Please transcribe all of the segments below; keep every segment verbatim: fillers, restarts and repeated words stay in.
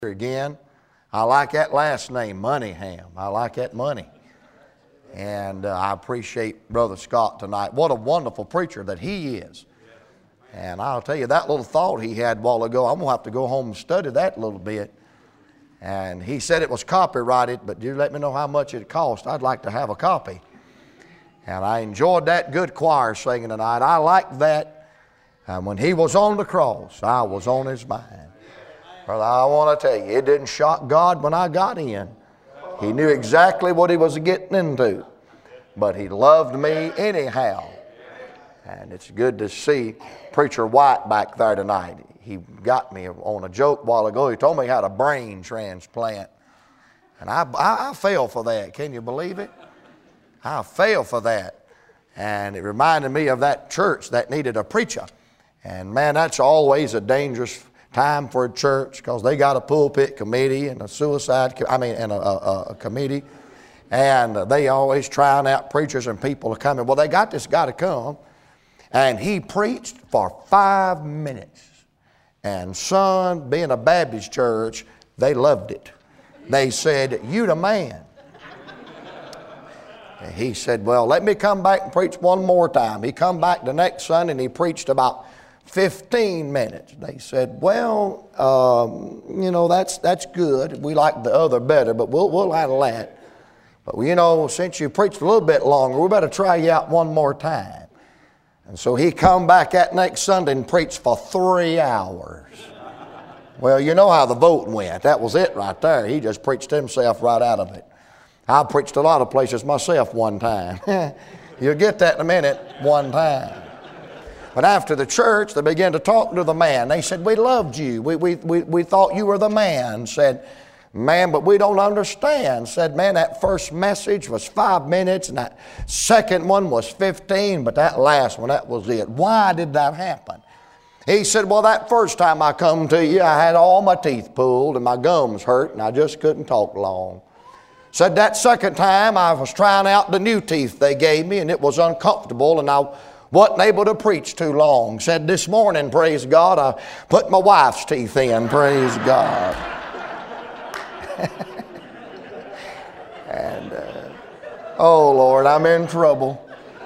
again. I like that last name, Moneyham. I like that money. And uh, I appreciate Brother Scott tonight. What a wonderful preacher that he is. And I'll tell you, that little thought he had a while ago, I'm going to have to go home and study that a little bit. And he said it was copyrighted, but you let me know how much it cost. I'd like to have a copy. And I enjoyed that good choir singing tonight. I like that. And when he was on the cross, I was on his mind. Brother, I want to tell you, it didn't shock God when I got in. He knew exactly what he was getting into. But he loved me anyhow. And it's good to see Preacher White back there tonight. He got me on a joke a while ago. He told me he had a brain transplant. And I, I, I fell for that. Can you believe it? I fell for that. And it reminded me of that church that needed a preacher. And man, that's always a dangerous time for a church, because they got a pulpit committee and a suicide, I mean, and a, a, a committee. And they always trying out preachers and people are coming. Well, they got this guy to come. And he preached for five minutes. And son, being a Baptist church, they loved it. They said, "You the man." And he said, "Well, let me come back and preach one more time." He come back the next Sunday and he preached about fifteen minutes. They said, "Well, um, you know, that's that's good. We like the other better, but we'll, we'll handle that. But, you know, since you preached a little bit longer, we better try you out one more time." And so he come back that next Sunday and preached for three hours. Well, you know how the vote went. That was it right there. He just preached himself right out of it. I preached a lot of places myself one time. You'll get that in a minute, one time. But after the church, they began to talk to the man. They said, "We loved you. We, we, we, we thought you were the man." Said, "Man, but we don't understand." Said, "Man, that first message was five minutes and that second one was fifteen, but that last one, that was it. Why did that happen?" He said, "Well, that first time I come to you, I had all my teeth pulled and my gums hurt and I just couldn't talk long. Said that second time I was trying out the new teeth they gave me and it was uncomfortable and I wasn't able to preach too long. Said this morning, praise God, I put my wife's teeth in, praise God." And, uh, oh Lord, I'm in trouble.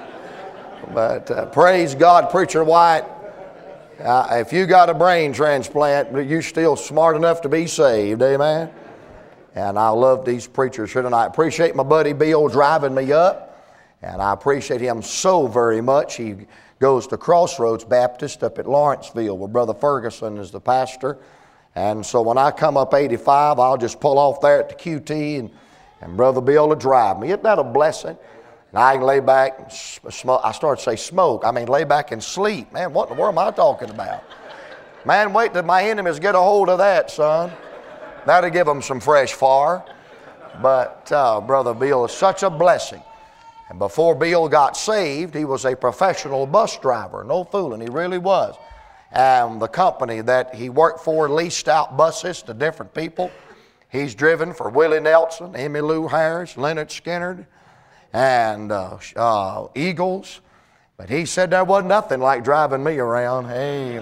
But uh, praise God, Preacher White, uh, if you got a brain transplant, you're still smart enough to be saved, amen? And I love these preachers here tonight. I appreciate my buddy Bill driving me up. And I appreciate him so very much. He goes to Crossroads Baptist up at Lawrenceville, where Brother Ferguson is the pastor. And so when I come up eighty-five, I'll just pull off there at the Q T, and, and Brother Bill will drive me. Isn't that a blessing? And I can lay back and smoke. I started to say smoke. I mean lay back and sleep. Man, what in the world am I talking about? Man, wait till my enemies get a hold of that, son. That'll give them some fresh fire. But uh, Brother Bill is such a blessing. And before Bill got saved, he was a professional bus driver. No fooling, he really was. And the company that he worked for leased out buses to different people. He's driven for Willie Nelson, Emmylou Harris, Leonard Skinner, and uh, uh, Eagles. But he said there wasn't nothing like driving me around. Hey,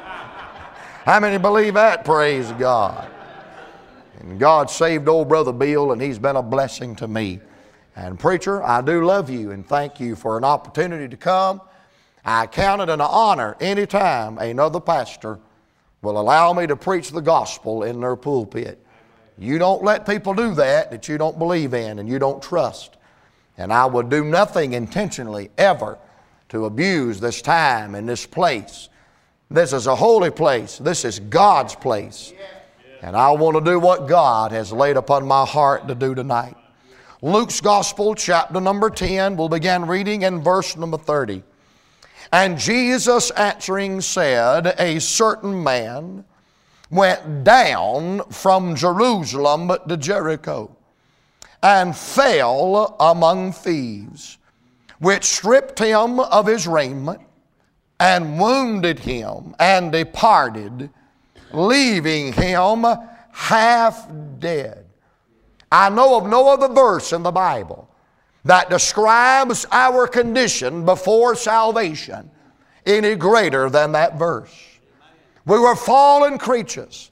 how many believe that? Praise God. And God saved old Brother Bill, and he's been a blessing to me. And preacher, I do love you and thank you for an opportunity to come. I count it an honor anytime another pastor will allow me to preach the gospel in their pulpit. You don't let people do that that you don't believe in and you don't trust. And I will do nothing intentionally ever to abuse this time and this place. This is a holy place. This is God's place. And I want to do what God has laid upon my heart to do tonight. Luke's Gospel, chapter number ten, we'll begin reading in verse number thirty. "And Jesus answering said, A certain man went down from Jerusalem to Jericho, and fell among thieves, which stripped him of his raiment, and wounded him, and departed, leaving him half dead." I know of no other verse in the Bible that describes our condition before salvation any greater than that verse. We were fallen creatures.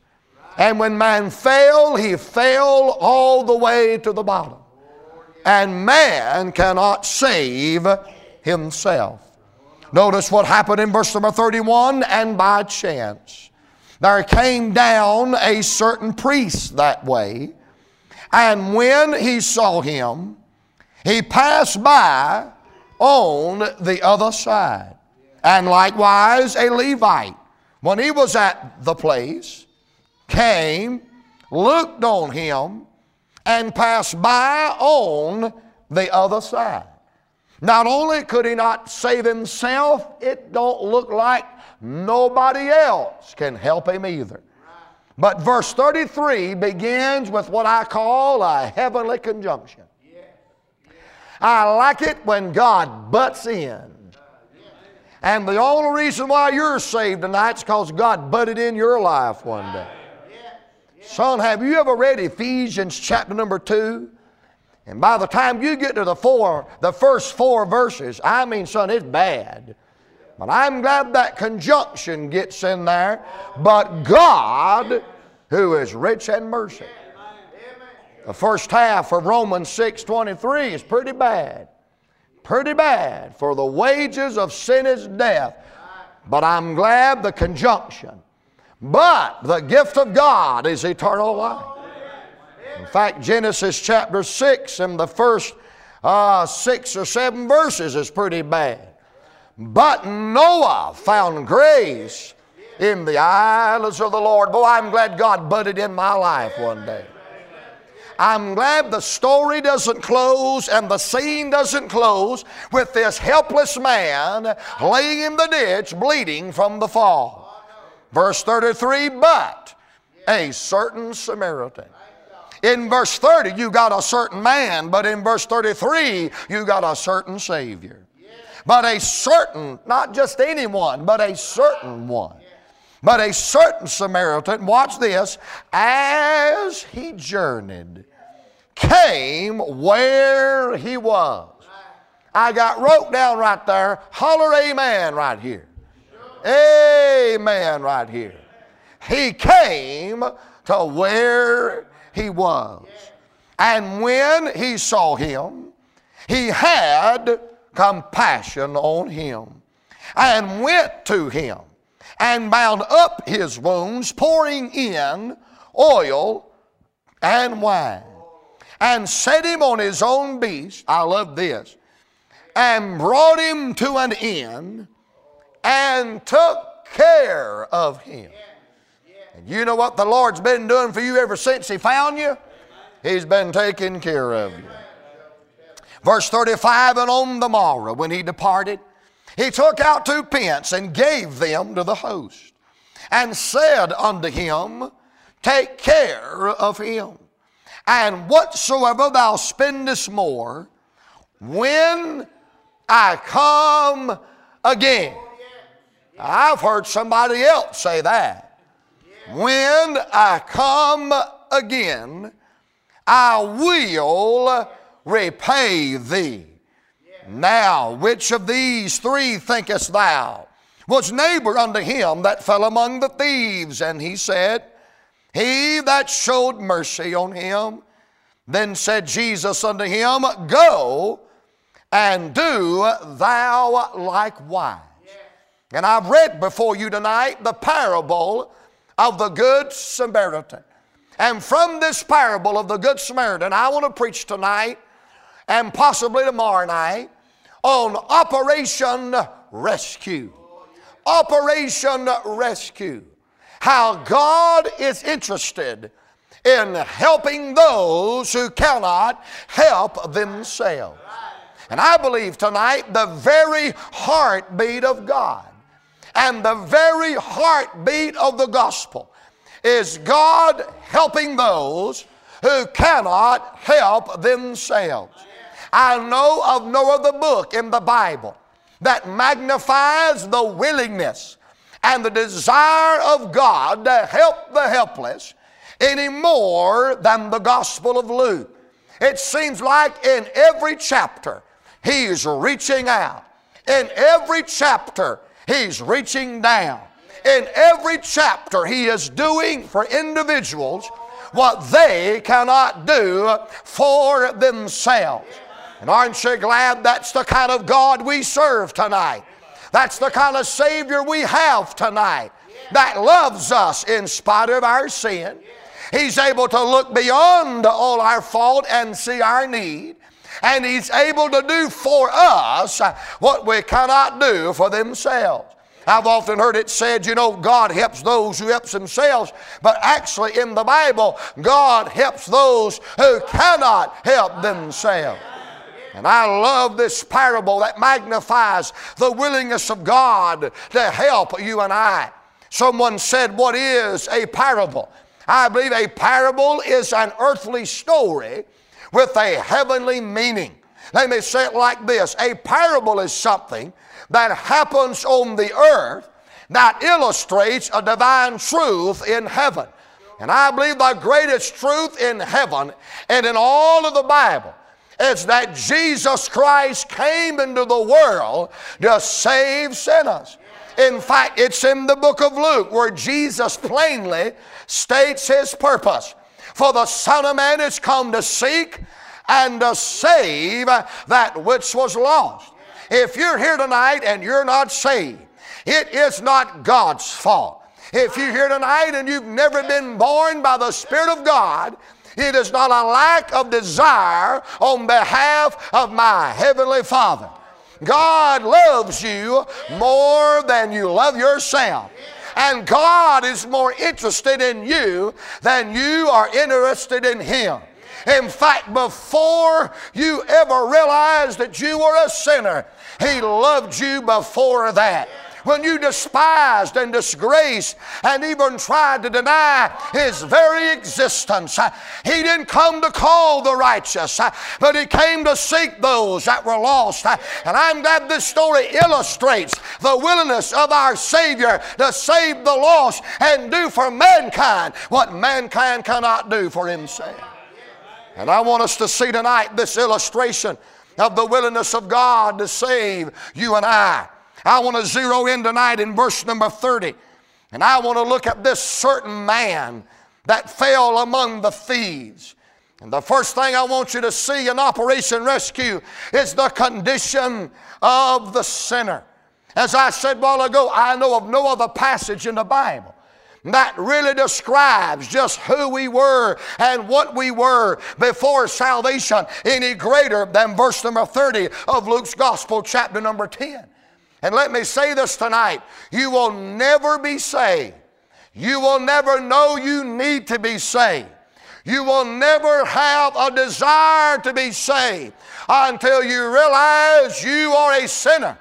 And when man fell, he fell all the way to the bottom. And man cannot save himself. Notice what happened in verse number thirty-one. And by chance there came down a certain priest that way, and when he saw him, he passed by on the other side. And likewise a Levite, when he was at the place, came, looked on him, and passed by on the other side. Not only could he not save himself, it don't look like nobody else can help him either. But verse thirty-three begins with what I call a heavenly conjunction. I like it when God butts in. And the only reason why you're saved tonight is because God butted in your life one day. Son, have you ever read Ephesians chapter number two? And by the time you get to the four, the first four verses, I mean, son, it's bad. But I'm glad that conjunction gets in there. But God, who is rich in mercy. The first half of Romans six twenty-three is pretty bad. Pretty bad. For the wages of sin is death. But I'm glad the conjunction. But the gift of God is eternal life. In fact, Genesis chapter six and the first uh, six or seven verses is pretty bad. But Noah found grace in the eyes of the Lord. Boy, I'm glad God butted in my life one day. I'm glad the story doesn't close and the scene doesn't close with this helpless man laying in the ditch bleeding from the fall. Verse thirty-three, but a certain Samaritan. In verse thirty, you got a certain man, but in verse thirty-three, you got a certain Savior. But a certain, not just anyone, but a certain one. But a certain Samaritan, watch this, as he journeyed, came where he was. I got wrote down right there, holler amen right here. Amen right here. He came to where he was. And when he saw him, he had compassion on him, and went to him, and bound up his wounds, pouring in oil and wine, and set him on his own beast. I love this. And brought him to an inn, and took care of him. And you know what the Lord's been doing for you ever since He found you? He's been taking care of you. Verse thirty-five, and on the morrow when he departed, he took out two pence and gave them to the host, and said unto him, take care of him, and whatsoever thou spendest more, when I come again. I've heard somebody else say that. When I come again, I will repay thee. Now, which of these three thinkest thou was neighbor unto him that fell among the thieves? And he said, he that showed mercy on him. Then said Jesus unto him, go and do thou likewise. And I've read before you tonight the parable of the Good Samaritan. And from this parable of the Good Samaritan, I want to preach tonight and possibly tomorrow night on Operation Rescue. Operation Rescue. How God is interested in helping those who cannot help themselves. And I believe tonight the very heartbeat of God and the very heartbeat of the gospel is God helping those who cannot help themselves. I know of no other book in the Bible that magnifies the willingness and the desire of God to help the helpless any more than the Gospel of Luke. It seems like in every chapter He's reaching out. In every chapter He's reaching down. In every chapter, He is doing for individuals what they cannot do for themselves. And aren't you glad that's the kind of God we serve tonight? That's the kind of Savior we have tonight, that loves us in spite of our sin. He's able to look beyond all our fault and see our need. And He's able to do for us what we cannot do for themselves. I've often heard it said, you know, God helps those who help themselves. But actually in the Bible, God helps those who cannot help themselves. And I love this parable that magnifies the willingness of God to help you and I. Someone said, what is a parable? I believe a parable is an earthly story with a heavenly meaning. Let me say it like this. A parable is something that happens on the earth that illustrates a divine truth in heaven. And I believe the greatest truth in heaven and in all of the Bible is that Jesus Christ came into the world to save sinners. In fact, it's in the book of Luke where Jesus plainly states His purpose. For the Son of Man is come to seek and to save that which was lost. If you're here tonight and you're not saved, it is not God's fault. If you're here tonight and you've never been born by the Spirit of God, it is not a lack of desire on behalf of my Heavenly Father. God loves you more than you love yourself. And God is more interested in you than you are interested in Him. In fact, before you ever realized that you were a sinner, He loved you before that. When you despised and disgraced and even tried to deny His very existence, He didn't come to call the righteous, but He came to seek those that were lost. And I'm glad this story illustrates the willingness of our Savior to save the lost and do for mankind what mankind cannot do for Himself. And I want us to see tonight this illustration of the willingness of God to save you and I. I want to zero in tonight in verse number thirty. And I want to look at this certain man that fell among the thieves. And the first thing I want you to see in Operation Rescue is the condition of the sinner. As I said a while ago, I know of no other passage in the Bible that really describes just who we were and what we were before salvation any greater than verse number thirty of Luke's Gospel, chapter number ten. And let me say this tonight, you will never be saved. You will never know you need to be saved. You will never have a desire to be saved until you realize you are a sinner.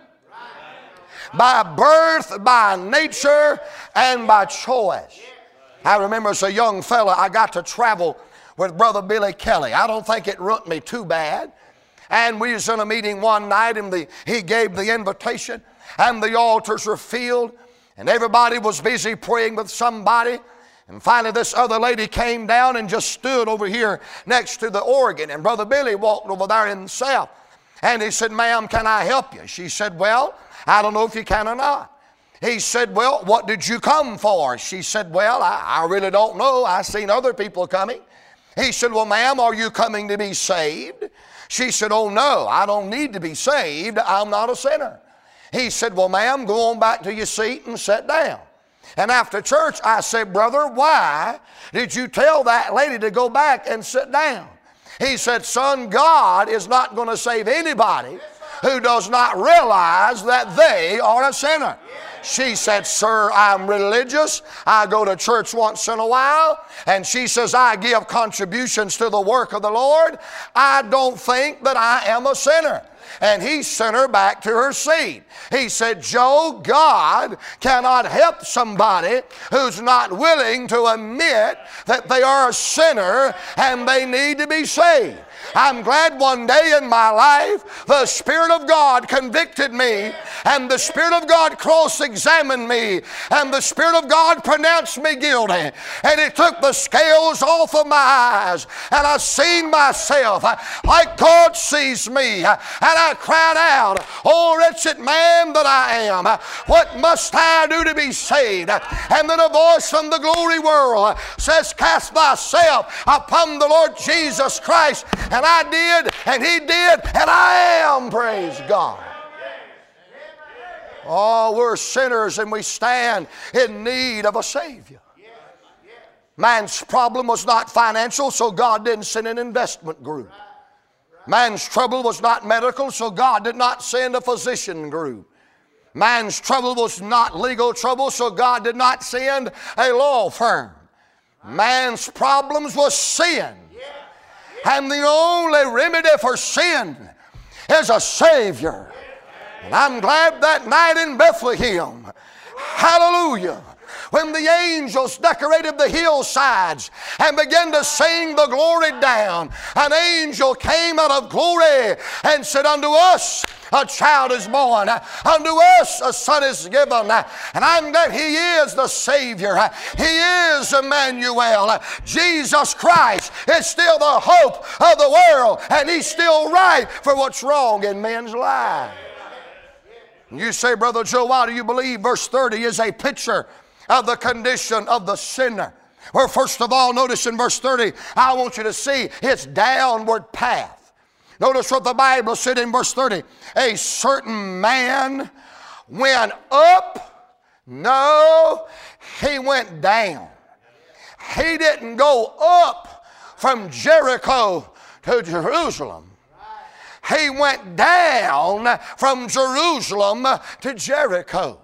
By birth, by nature, and by choice. I remember as a young fella, I got to travel with Brother Billy Kelly. I don't think it ruined me too bad. And we was in a meeting one night, and the, he gave the invitation, and the altars were filled, and everybody was busy praying with somebody. And finally this other lady came down and just stood over here next to the organ, and Brother Billy walked over there himself. And he said, "Ma'am, can I help you?" She said, "Well, I don't know if you can or not." He said, "Well, what did you come for?" She said, "Well, I, I really don't know. I seen other people coming." He said, "Well, ma'am, are you coming to be saved?" She said, "Oh, no, I don't need to be saved. I'm not a sinner." He said, "Well, ma'am, go on back to your seat and sit down." And after church, I said, "Brother, why did you tell that lady to go back and sit down?" He said, "Son, God is not going to save anybody who does not realize that they are a sinner." She said, "Sir, I'm religious. I go to church once in a while." And she says, "I give contributions to the work of the Lord. I don't think that I am a sinner." And he sent her back to her seat. He said, "Joe, God cannot help somebody who's not willing to admit that they are a sinner and they need to be saved." I'm glad one day in my life the Spirit of God convicted me, and the Spirit of God cross-examined me, and the Spirit of God pronounced me guilty. And He took the scales off of my eyes, and I seen myself like God sees me. And I cried out, "Oh, wretched man that I am, what must I do to be saved?" And then a voice from the glory world says, "Cast thyself upon the Lord Jesus Christ." And I did, and He did, and I am. Praise God. Oh, we're sinners and we stand in need of a Savior. Man's problem was not financial, so God didn't send an investment group. Man's trouble was not medical, so God did not send a physician group. Man's trouble was not legal trouble, so God did not send a law firm. Man's problems was sin. And the only remedy for sin is a Savior. And I'm glad that night in Bethlehem, hallelujah, when the angels decorated the hillsides and began to sing the glory down, an angel came out of glory and said, "Unto us a child is born, unto us a son is given." And I'm glad He is the Savior. He is Emmanuel. Jesus Christ is still the hope of the world, and He's still right for what's wrong in men's lives. You say, "Brother Joe, why do you believe verse thirty is a picture of the condition of the sinner?" Well, first of all, notice in verse thirty, I want you to see its downward path. Notice what the Bible said in verse thirty. A certain man went up. No, he went down. He didn't go up from Jericho to Jerusalem. He went down from Jerusalem to Jericho.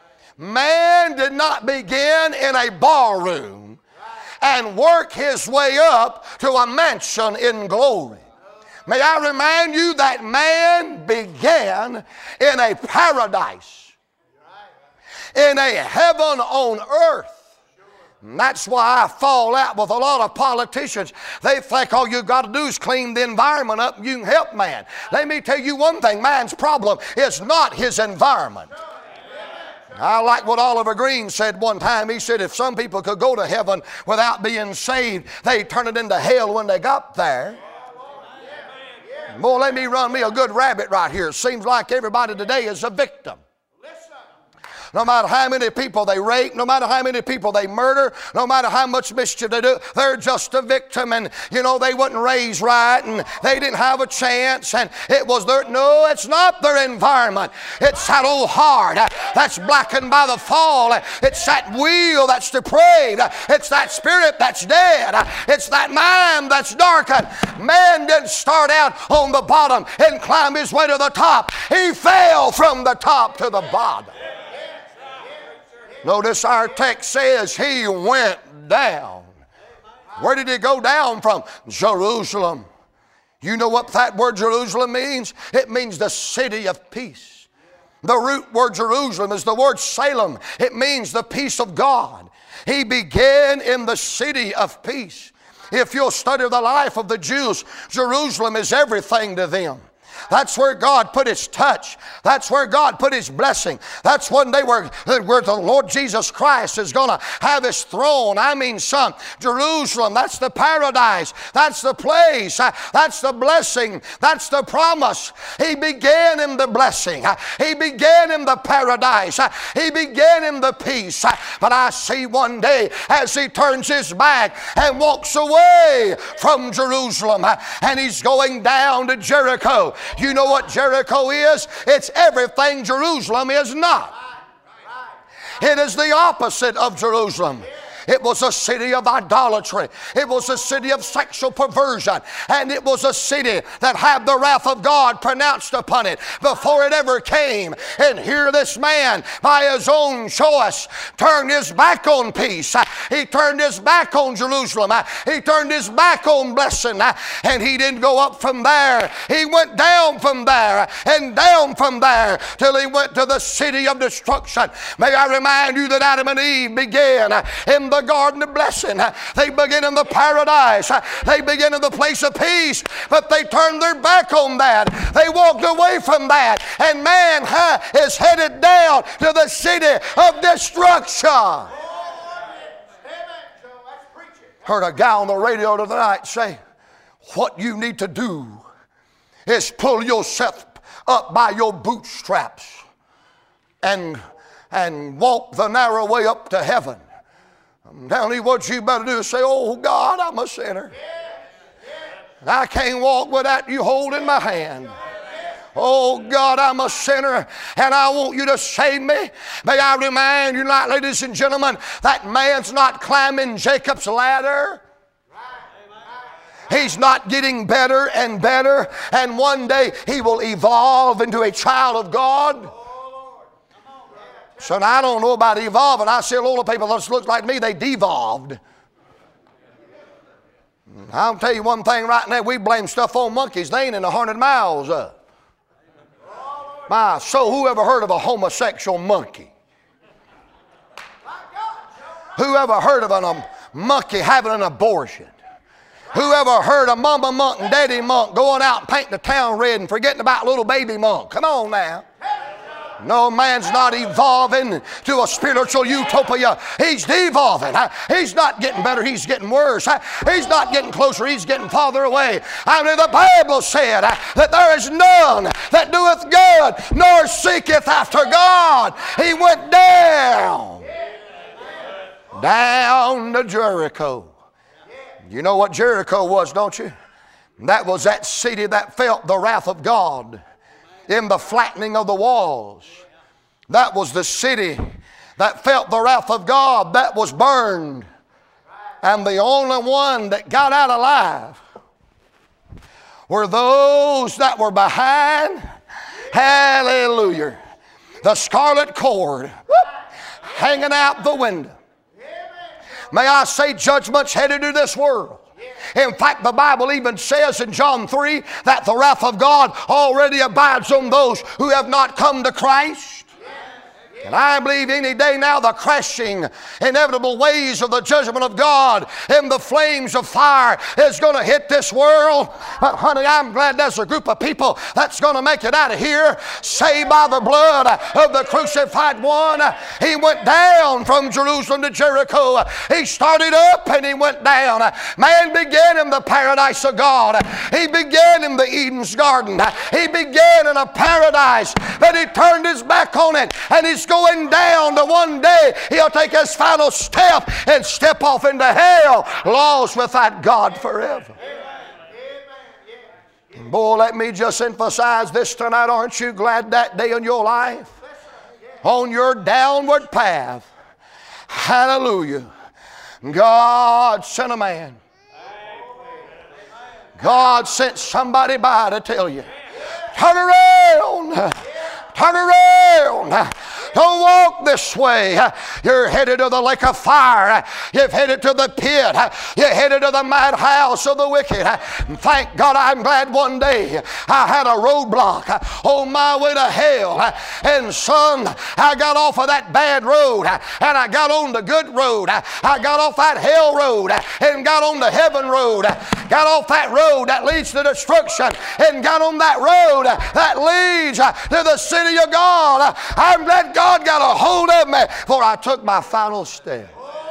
Man did not begin in a barroom and work his way up to a mansion in glory. May I remind you that man began in a paradise, in a heaven on earth. And that's why I fall out with a lot of politicians. They think all you got to do is clean the environment up and you can help man. Let me tell you one thing, man's problem is not his environment. I like what Oliver Green said one time. He said if some people could go to heaven without being saved, they'd turn it into hell when they got there. Boy, let me run me a good rabbit right here. Seems like everybody today is a victim. No matter how many people they rape, no matter how many people they murder, no matter how much mischief they do, they're just a victim. And, you know, they wasn't raised right and they didn't have a chance. And it was their, no, it's not their environment. It's that old heart that's blackened by the fall. It's that will that's depraved. It's that spirit that's dead. It's that mind that's darkened. Man didn't start out on the bottom and climb his way to the top. He fell from the top to the bottom. Notice our text says he went down. Where did he go down from? Jerusalem. You know what that word Jerusalem means? It means the city of peace. The root word Jerusalem is the word Salem. It means the peace of God. He began in the city of peace. If you'll study the life of the Jews, Jerusalem is everything to them. That's where God put His touch. That's where God put His blessing. That's when they were, where the Lord Jesus Christ is going to have His throne. I mean, son, Jerusalem, that's the paradise. That's the place. That's the blessing. That's the promise. He began in the blessing. He began in the paradise. He began in the peace. But I see one day as He turns His back and walks away from Jerusalem and He's going down to Jericho. You know what Jericho is? It's everything Jerusalem is not. It is the opposite of Jerusalem. It was a city of idolatry. It was a city of sexual perversion. And it was a city that had the wrath of God pronounced upon it before it ever came. And here this man, by his own choice, turned his back on peace. He turned his back on Jerusalem. He turned his back on blessing. And he didn't go up from there. He went down from there and down from there till he went to the city of destruction. May I remind you that Adam and Eve began in the the garden of blessing. They begin in the paradise. They begin in the place of peace. But they turned their back on that. They walked away from that. And man huh, is headed down to the city of destruction. Heard a guy on the radio tonight say, what you need to do is pull yourself up by your bootstraps and, and walk the narrow way up to heaven. I'm telling you what you better do is say, oh God, I'm a sinner. And I can't walk without you holding my hand. Oh God, I'm a sinner and I want you to save me. May I remind you tonight, ladies and gentlemen, that man's not climbing Jacob's ladder. He's not getting better and better, and one day he will evolve into a child of God. So now I don't know about evolving. I see a lot of people that look like me, they devolved. I'll tell you one thing right now, we blame stuff on monkeys. They ain't in a hundred miles up. My soul, who ever heard of a homosexual monkey? Who ever heard of a monkey having an abortion? Who ever heard of mama monk and daddy monk going out and painting the town red and forgetting about little baby monk? Come on now. No, man's not evolving to a spiritual utopia. He's devolving. He's not getting better. He's getting worse. He's not getting closer. He's getting farther away. I mean, the Bible said that there is none that doeth good nor seeketh after God. He went down. Down to Jericho. You know what Jericho was, don't you? That was that city that felt the wrath of God in the flattening of the walls. That was the city that felt the wrath of God, that was burned. And the only one that got out alive were those that were behind, hallelujah, the scarlet cord hanging out the window. May I say, judgment's headed to this world. In fact, the Bible even says in John three that the wrath of God already abides on those who have not come to Christ. And I believe any day now the crashing, inevitable waves of the judgment of God in the flames of fire is going to hit this world. But honey, I'm glad there's a group of people that's going to make it out of here, saved by the blood of the crucified one. He went down from Jerusalem to Jericho. He started up and he went down. Man began in the paradise of God. He began in the Eden's garden. He began in a paradise, but he turned his back on it, and he's going down to one day he'll take his final step and step off into hell, lost without God forever. And boy, let me just emphasize this tonight. Aren't you glad that day in your life, on your downward path, hallelujah, God sent a man. God sent somebody by to tell you, turn around, turn around. Don't walk this way. You're headed to the lake of fire. You've headed to the pit. You're headed to the madhouse of the wicked. Thank God, I'm glad one day I had a roadblock on my way to hell. And son, I got off of that bad road and I got on the good road. I got off that hell road and got on the heaven road. Got off that road that leads to destruction and got on that road that leads to the city of God. I'm glad God God got a hold of me before I took my final step.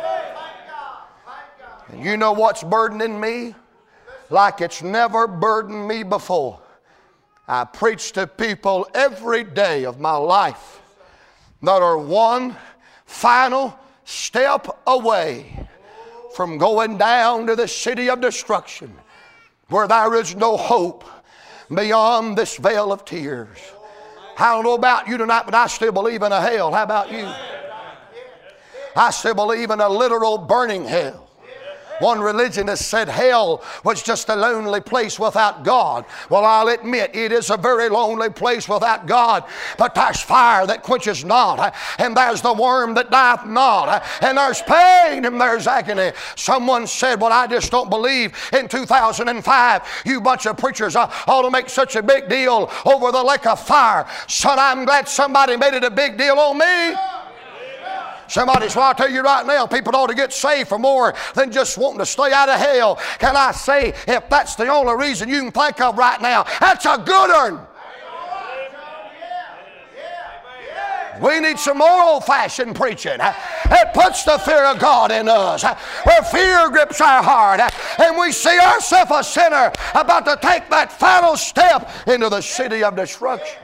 And you know what's burdening me? Like it's never burdened me before. I preach to people every day of my life that are one final step away from going down to the city of destruction, where there is no hope beyond this veil of tears. I don't know about you tonight, but I still believe in a hell. How about you? I still believe in a literal burning hell. One religionist said hell was just a lonely place without God. Well, I'll admit it is a very lonely place without God. But there's fire that quenches not, and there's the worm that dieth not, and there's pain and there's agony. Someone said, well, I just don't believe in two thousand five you bunch of preachers ought to make such a big deal over the lake of fire. Son, I'm glad somebody made it a big deal on me. Somebody's, well, I'll tell you right now, people ought to get saved for more than just wanting to stay out of hell. Can I say, if that's the only reason you can think of right now, that's a good one. We need some more old-fashioned preaching. It puts the fear of God in us. Where fear grips our heart. And we see ourselves a sinner about to take that final step into the city of destruction.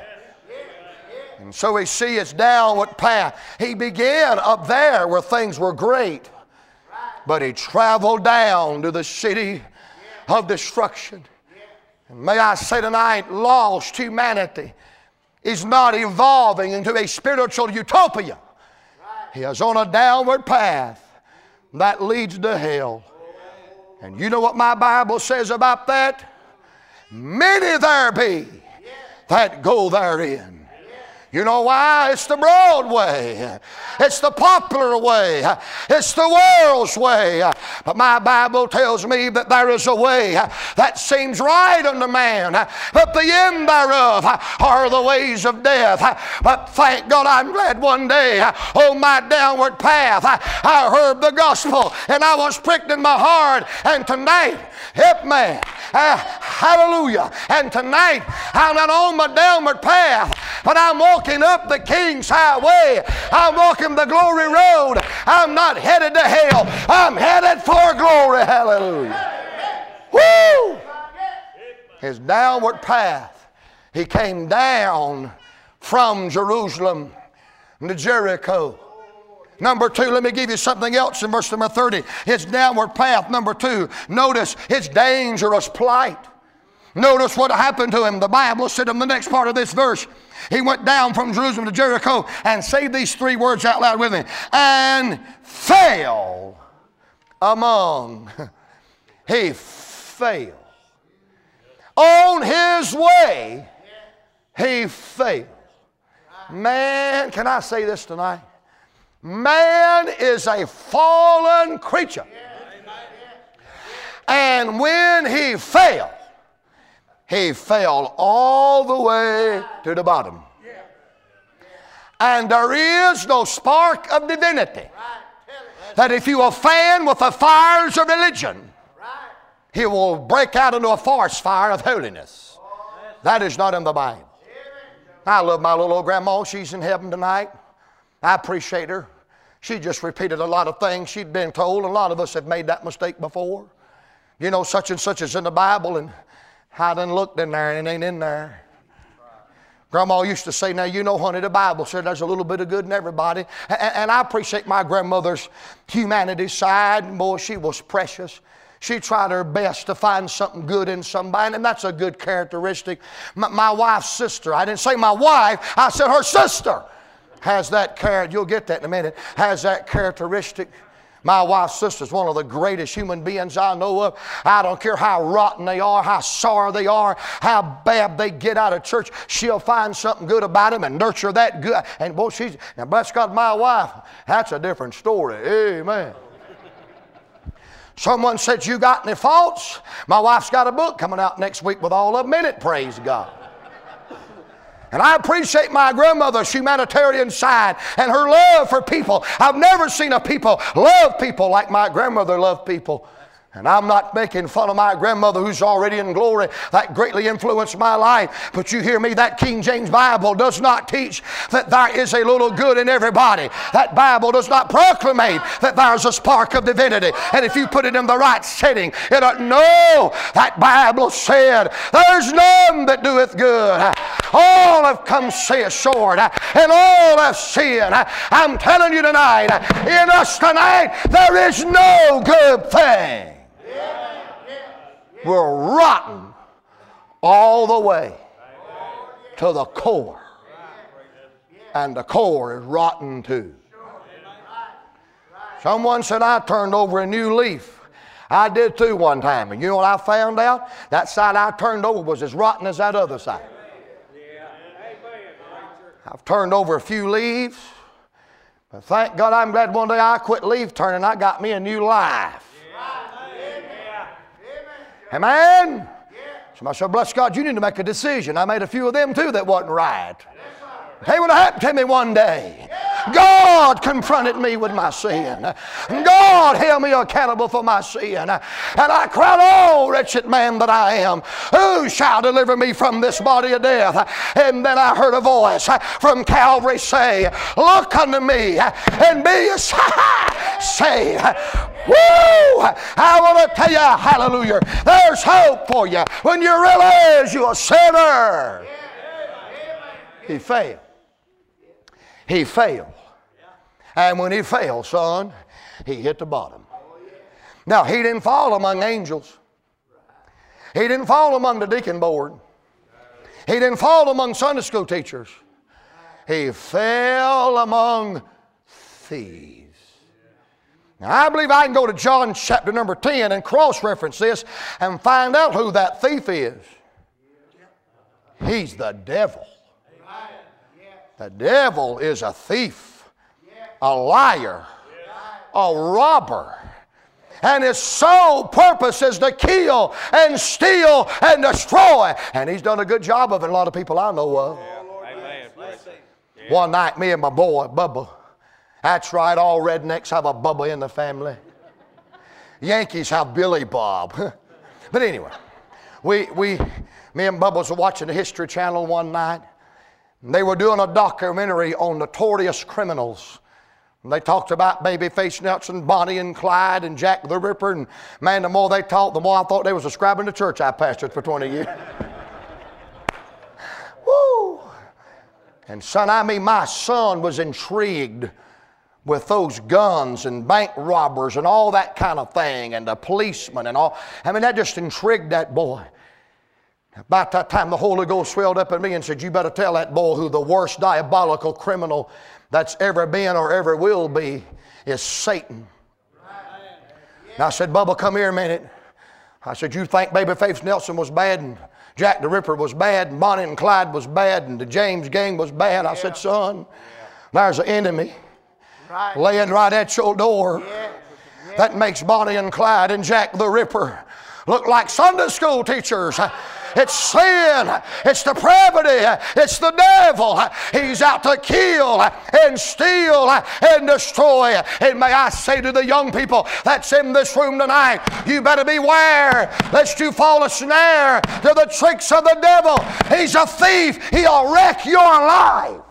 And so we see his downward path. He began up there where things were great. But he traveled down to the city of destruction. And may I say tonight, lost humanity is not evolving into a spiritual utopia. He is on a downward path that leads to hell. And you know what my Bible says about that? Many there be that go therein. You know why? It's the broad way. It's the popular way. It's the world's way. But my Bible tells me that there is a way that seems right unto man, but the end thereof are the ways of death. But thank God, I'm glad one day on my downward path I heard the gospel and I was pricked in my heart. And tonight, help me. Uh, hallelujah. And tonight, I'm not on my downward path, but I'm walking up the King's Highway. I'm walking the glory road. I'm not headed to hell. I'm headed for glory. Hallelujah. Woo! His downward path. He came down from Jerusalem to Jericho. Number two, let me give you something else in verse number thirty. His downward path. Number two, notice his dangerous plight. Notice what happened to him. The Bible said in the next part of this verse, he went down from Jerusalem to Jericho, and say these three words out loud with me, and fell among. He fell. On his way, he fell. Man, can I say this tonight? Man is a fallen creature. And when he fell, he fell all the way to the bottom. And there is no spark of divinity that if you will fan with the fires of religion, he will break out into a forest fire of holiness. That is not in the Bible. I love my little old grandma. She's in heaven tonight. I appreciate her. She just repeated a lot of things she'd been told. A lot of us have made that mistake before. You know, such and such is in the Bible, and I done looked in there and it ain't in there. Grandma used to say, now, you know, honey, the Bible said there's a little bit of good in everybody. And, and I appreciate my grandmother's humanity side. And boy, she was precious. She tried her best to find something good in somebody, and that's a good characteristic. My, my wife's sister, I didn't say my wife, I said her sister, has that character. You'll get that in a minute. Has that characteristic. My wife's sister is one of the greatest human beings I know of. I don't care how rotten they are, how sour they are, how bad they get out of church. She'll find something good about them and nurture that good. And boy, she's, now bless God, my wife, that's a different story. Amen. Someone said, you got any faults? My wife's got a book coming out next week with all of them in it, praise God. And I appreciate my grandmother's humanitarian side and her love for people. I've never seen a people love people like my grandmother loved people. And I'm not making fun of my grandmother who's already in glory. That greatly influenced my life. But you hear me, that King James Bible does not teach that there is a little good in everybody. That Bible does not proclamate that there's a spark of divinity. And if you put it in the right setting, it'll no. That Bible said, there's none that doeth good. All have come short, and all have sinned. I'm telling you tonight, in us tonight, there is no good thing. We're rotten all the way to the core. And the core is rotten too. Someone said, I turned over a new leaf. I did too one time. And you know what I found out? That side I turned over was as rotten as that other side. I've turned over a few leaves. But thank God, I'm glad one day I quit leaf turning. I got me a new life. Amen? Somebody said, bless God, you need to make a decision. I made a few of them too that wasn't right. Hey, what happened to me one day? God confronted me with my sin. God held me accountable for my sin. And I cried, oh, wretched man that I am, who shall deliver me from this body of death? And then I heard a voice from Calvary say, look unto me and be saved. Woo! I want to tell you, hallelujah, there's hope for you when you realize you're a sinner. He failed. He failed. And when he failed, son, he hit the bottom. Now, he didn't fall among angels. He didn't fall among the deacon board. He didn't fall among Sunday school teachers. He fell among thieves. Now, I believe I can go to John chapter number ten and cross-reference this and find out who that thief is. He's the devil. The devil is a thief, a liar, a robber. And his sole purpose is to kill and steal and destroy. And he's done a good job of it, a lot of people I know of. One night, me and my boy, Bubba, that's right, all rednecks have a Bubba in the family. Yankees have Billy Bob. But anyway, we, we, me and Bubba was watching the History Channel one night. And they were doing a documentary on notorious criminals. And they talked about Babyface Nelson, Bonnie and Clyde, and Jack the Ripper. And man, the more they talked, the more I thought they was describing the church I pastored for twenty years. Woo! And son, I mean, my son was intrigued with those guns and bank robbers and all that kind of thing, and the policemen and all. I mean, that just intrigued that boy. About that time, the Holy Ghost swelled up in me and said, you better tell that boy who the worst diabolical criminal that's ever been or ever will be is Satan. And I said, Bubba, come here a minute. I said, you think Babyface Nelson was bad and Jack the Ripper was bad and Bonnie and Clyde was bad and the James gang was bad? I said, son, there's an enemy laying right at your door that makes Bonnie and Clyde and Jack the Ripper look like Sunday school teachers. It's sin. It's depravity. It's the devil. He's out to kill and steal and destroy. And may I say to the young people that's in this room tonight, you better beware lest you fall a snare to the tricks of the devil. He's a thief. He'll wreck your life.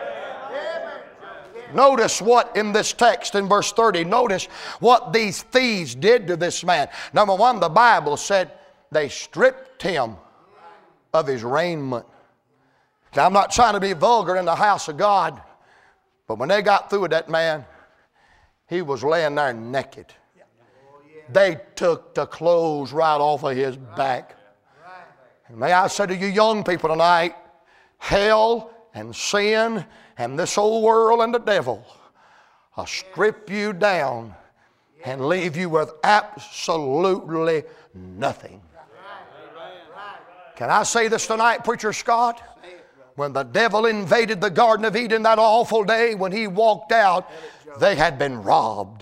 Notice what in this text in verse thirty, notice what these thieves did to this man. Number one, the Bible said they stripped him of his raiment. Now, I'm not trying to be vulgar in the house of God, but when they got through with that man, he was laying there naked. They took the clothes right off of his back. And may I say to you young people tonight, hell and sin and this old world and the devil will strip you down and leave you with absolutely nothing. Can I say this tonight, Preacher Scott? When the devil invaded the Garden of Eden that awful day, when he walked out, they had been robbed.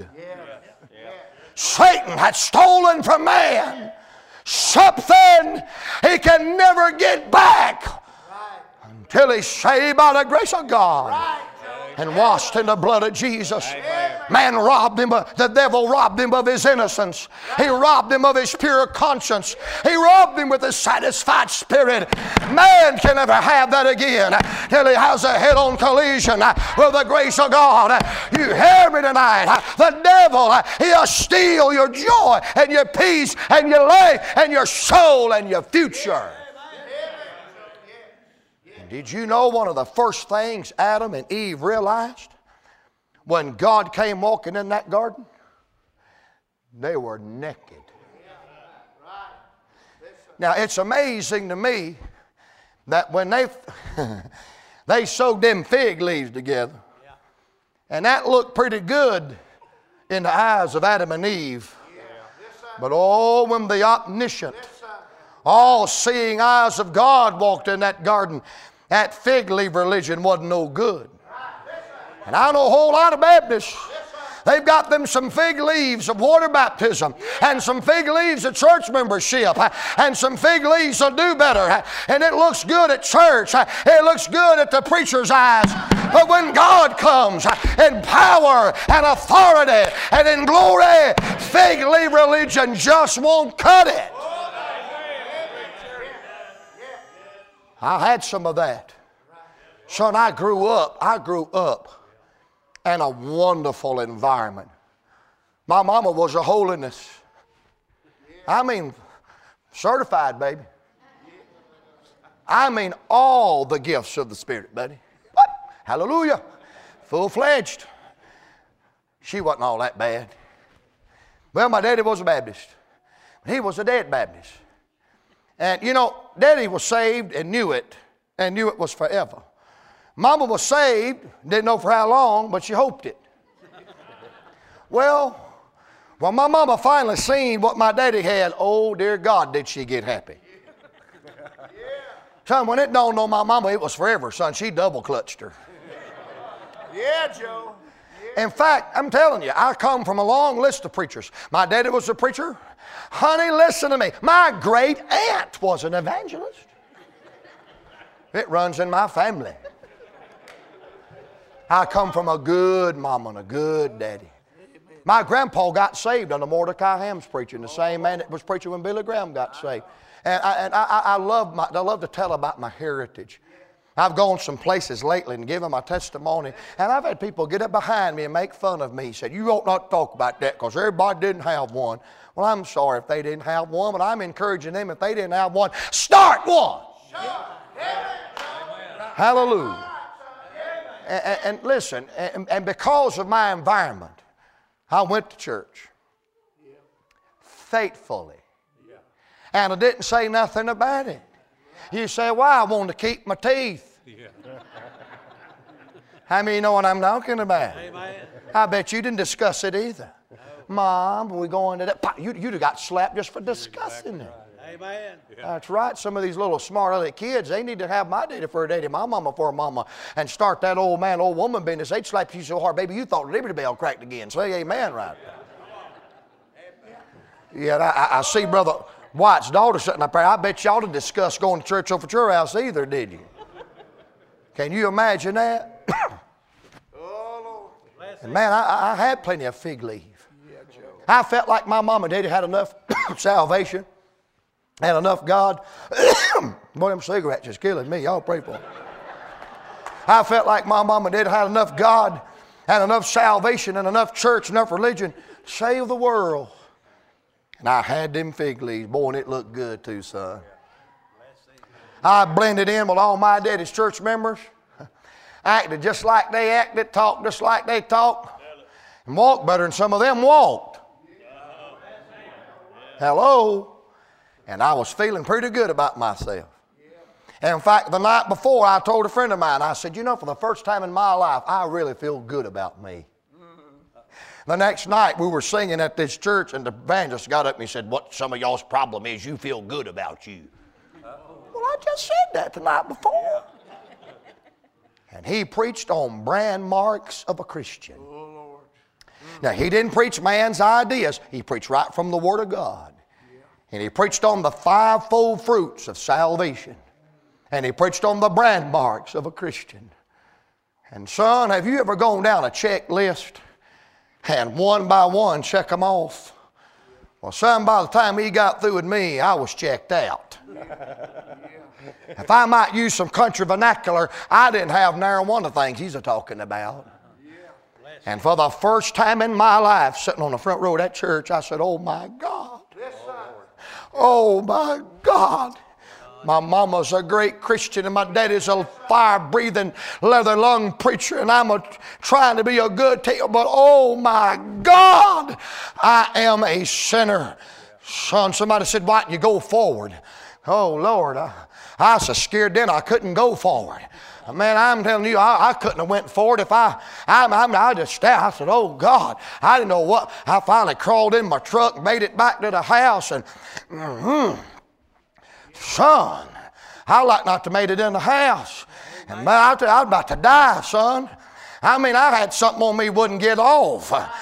Satan had stolen from man something he can never get back until he's saved by the grace of God and washed in the blood of Jesus. Man robbed him, the devil robbed him of his innocence. He robbed him of his pure conscience. He robbed him with a satisfied spirit. Man can never have that again till he has a head-on collision with the grace of God. You hear me tonight? The devil, he'll steal your joy and your peace and your life and your soul and your future. Did you know one of the first things Adam and Eve realized when God came walking in that garden? They were naked. Now, it's amazing to me that when they, they sewed them fig leaves together, and that looked pretty good in the eyes of Adam and Eve. But oh, when the omniscient, all-seeing eyes of God walked in that garden, that fig leaf religion wasn't no good. And I know a whole lot of Baptists They've got them some fig leaves of water baptism and some fig leaves of church membership and some fig leaves will do better. And it looks good at church. It looks good at the preacher's eyes. But when God comes in power and authority and in glory, fig leaf religion just won't cut it. I had some of that. Son, I grew up, I grew up in a wonderful environment. My mama was a holiness. I mean, certified, baby. I mean, all the gifts of the Spirit, buddy. What? Hallelujah. Full-fledged. She wasn't all that bad. Well, my daddy was a Baptist. He was a dead Baptist. And, you know, Daddy was saved and knew it, and knew it was forever. Mama was saved, didn't know for how long, but she hoped it. Well, when my mama finally seen what my daddy had, oh, dear God, did she get happy. Son, when it dawned on my mama it was forever, son, she double clutched her. Yeah, Joe. In fact, I'm telling you, I come from a long list of preachers. My daddy was a preacher. Honey, listen to me. My great aunt was an evangelist. It runs in my family. I come from a good mama and a good daddy. My grandpa got saved under Mordecai Ham's preaching, the same man that was preaching when Billy Graham got saved. And I, and I, I, love my, I love to tell about my heritage. I've gone some places lately and given my testimony, and I've had people get up behind me and make fun of me. Said, you ought not talk about that because everybody didn't have one. Well, I'm sorry if they didn't have one, but I'm encouraging them if they didn't have one, start one. Hallelujah. And, and, and listen, and, and because of my environment, I went to church faithfully. And I didn't say nothing about it. You say, why? I want to keep my teeth. Yeah. How many know what I'm talking about? Amen. I bet you didn't discuss it either. No. Mom, we going to that? You, you'd have got slapped just for discussing exactly it. Right. Amen. Yeah. That's right. Some of these little smart aleck kids, they need to have my daddy for a daddy, my mama for a mama, and start that old man, old woman business. They'd slap you so hard, baby, you thought Liberty Bell cracked again. Say amen right there. Yeah, I, I see Brother White's daughter sitting up there. I bet y'all didn't discuss going to church over at your house either, did you? Can you imagine that? And man, I, I had plenty of fig leaf. I felt like my mom and daddy had enough salvation and enough God. Boy, them cigarettes just killing me. Y'all pray for them. I felt like my mom and daddy had enough God and enough salvation and enough church, enough religion to save the world. And I had them fig leaves. Boy, and it looked good too, son. I blended in with all my daddy's church members. Acted just like they acted, talked just like they talked, and walked better than some of them walked. Hello? And I was feeling pretty good about myself. And in fact, the night before, I told a friend of mine, I said, you know, for the first time in my life, I really feel good about me. The next night we were singing at this church and the evangelist got up and he said, what some of y'all's problem is, you feel good about you. Uh-oh. Well, I just said that the night before. Yeah. And he preached on brand marks of a Christian. Oh, Lord. Mm. Now, he didn't preach man's ideas. He preached right from the Word of God. Yeah. And he preached on the fivefold fruits of salvation. And he preached on the brand marks of a Christian. And son, have you ever gone down a checklist and one by one check them off? Well, son, by the time he got through with me, I was checked out. If I might use some country vernacular, I didn't have nary one of the things he's a-talking about. And for the first time in my life, sitting on the front row of that church, I said, oh my God. Oh my God. My mama's a great Christian and my daddy's a fire-breathing, leather-lung preacher and I'm a, trying to be a good teacher, but oh my God, I am a sinner. Son, somebody said, why don't you go forward? Oh Lord, I, I was so scared then I couldn't go forward. Man, I'm telling you, I, I couldn't have went forward if I, I, I, I just, I said, oh God, I didn't know what. I finally crawled in my truck, made it back to the house and, mm-hmm. Son, I like not to made it in the house. And man, I, I was about to die, son. I mean, I had something on me wouldn't get off.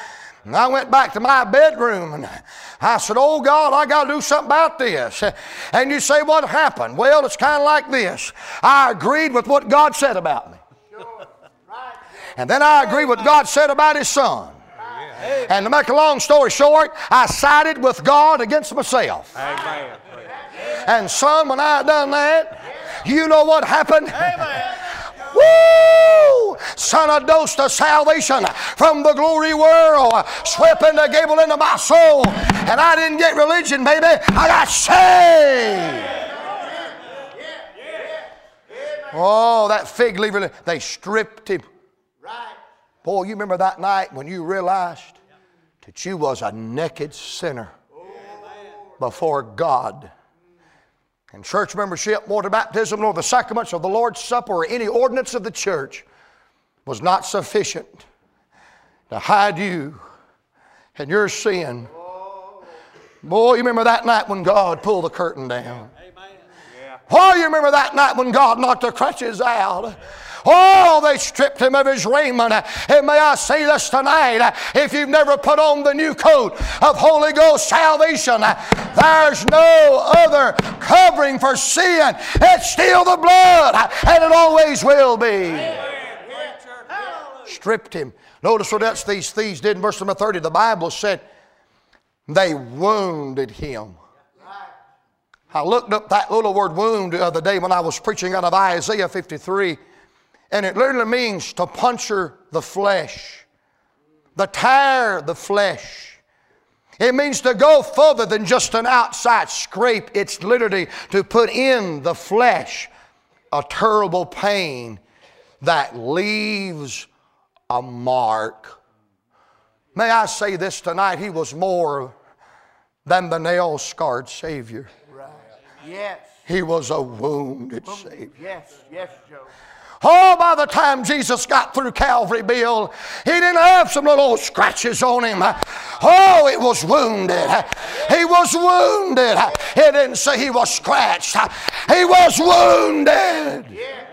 And I went back to my bedroom and I said, oh God, I got to do something about this. And you say, what happened? Well, it's kind of like this. I agreed with what God said about me. And then I agreed with what God said about His Son. And to make a long story short, I sided with God against myself. Amen. And son, when I done that, you know what happened? Amen. Woo! Son, a dose of salvation from the glory world swept into gable into my soul. And I didn't get religion, baby. I got saved. Oh, that fig leaf, they stripped him. Boy, you remember that night when you realized that you was a naked sinner before God. And church membership, water baptism, nor the sacraments of the Lord's Supper or any ordinance of the church was not sufficient to hide you and your sin. Boy, you remember that night when God pulled the curtain down. Oh, you remember that night when God knocked the crutches out. Oh, they stripped him of his raiment. And may I say this tonight, if you've never put on the new coat of Holy Ghost salvation, there's no other covering for sin. It's still the blood, and it always will be. Stripped him. Notice what else these thieves did in verse number thirty. The Bible said they wounded him. I looked up that little word wound the other day when I was preaching out of Isaiah fifty-three. And it literally means to puncture the flesh, to tear the flesh. It means to go further than just an outside scrape. It's literally to put in the flesh a terrible pain that leaves a mark. May I say this tonight, he was more than the nail-scarred Savior. Right. Yes. He was a wounded Savior. Yes, yes, Joe. Oh, by the time Jesus got through Calvary, Bill, he didn't have some little scratches on him. Oh, it was wounded. He was wounded. He didn't say he was scratched. He was wounded.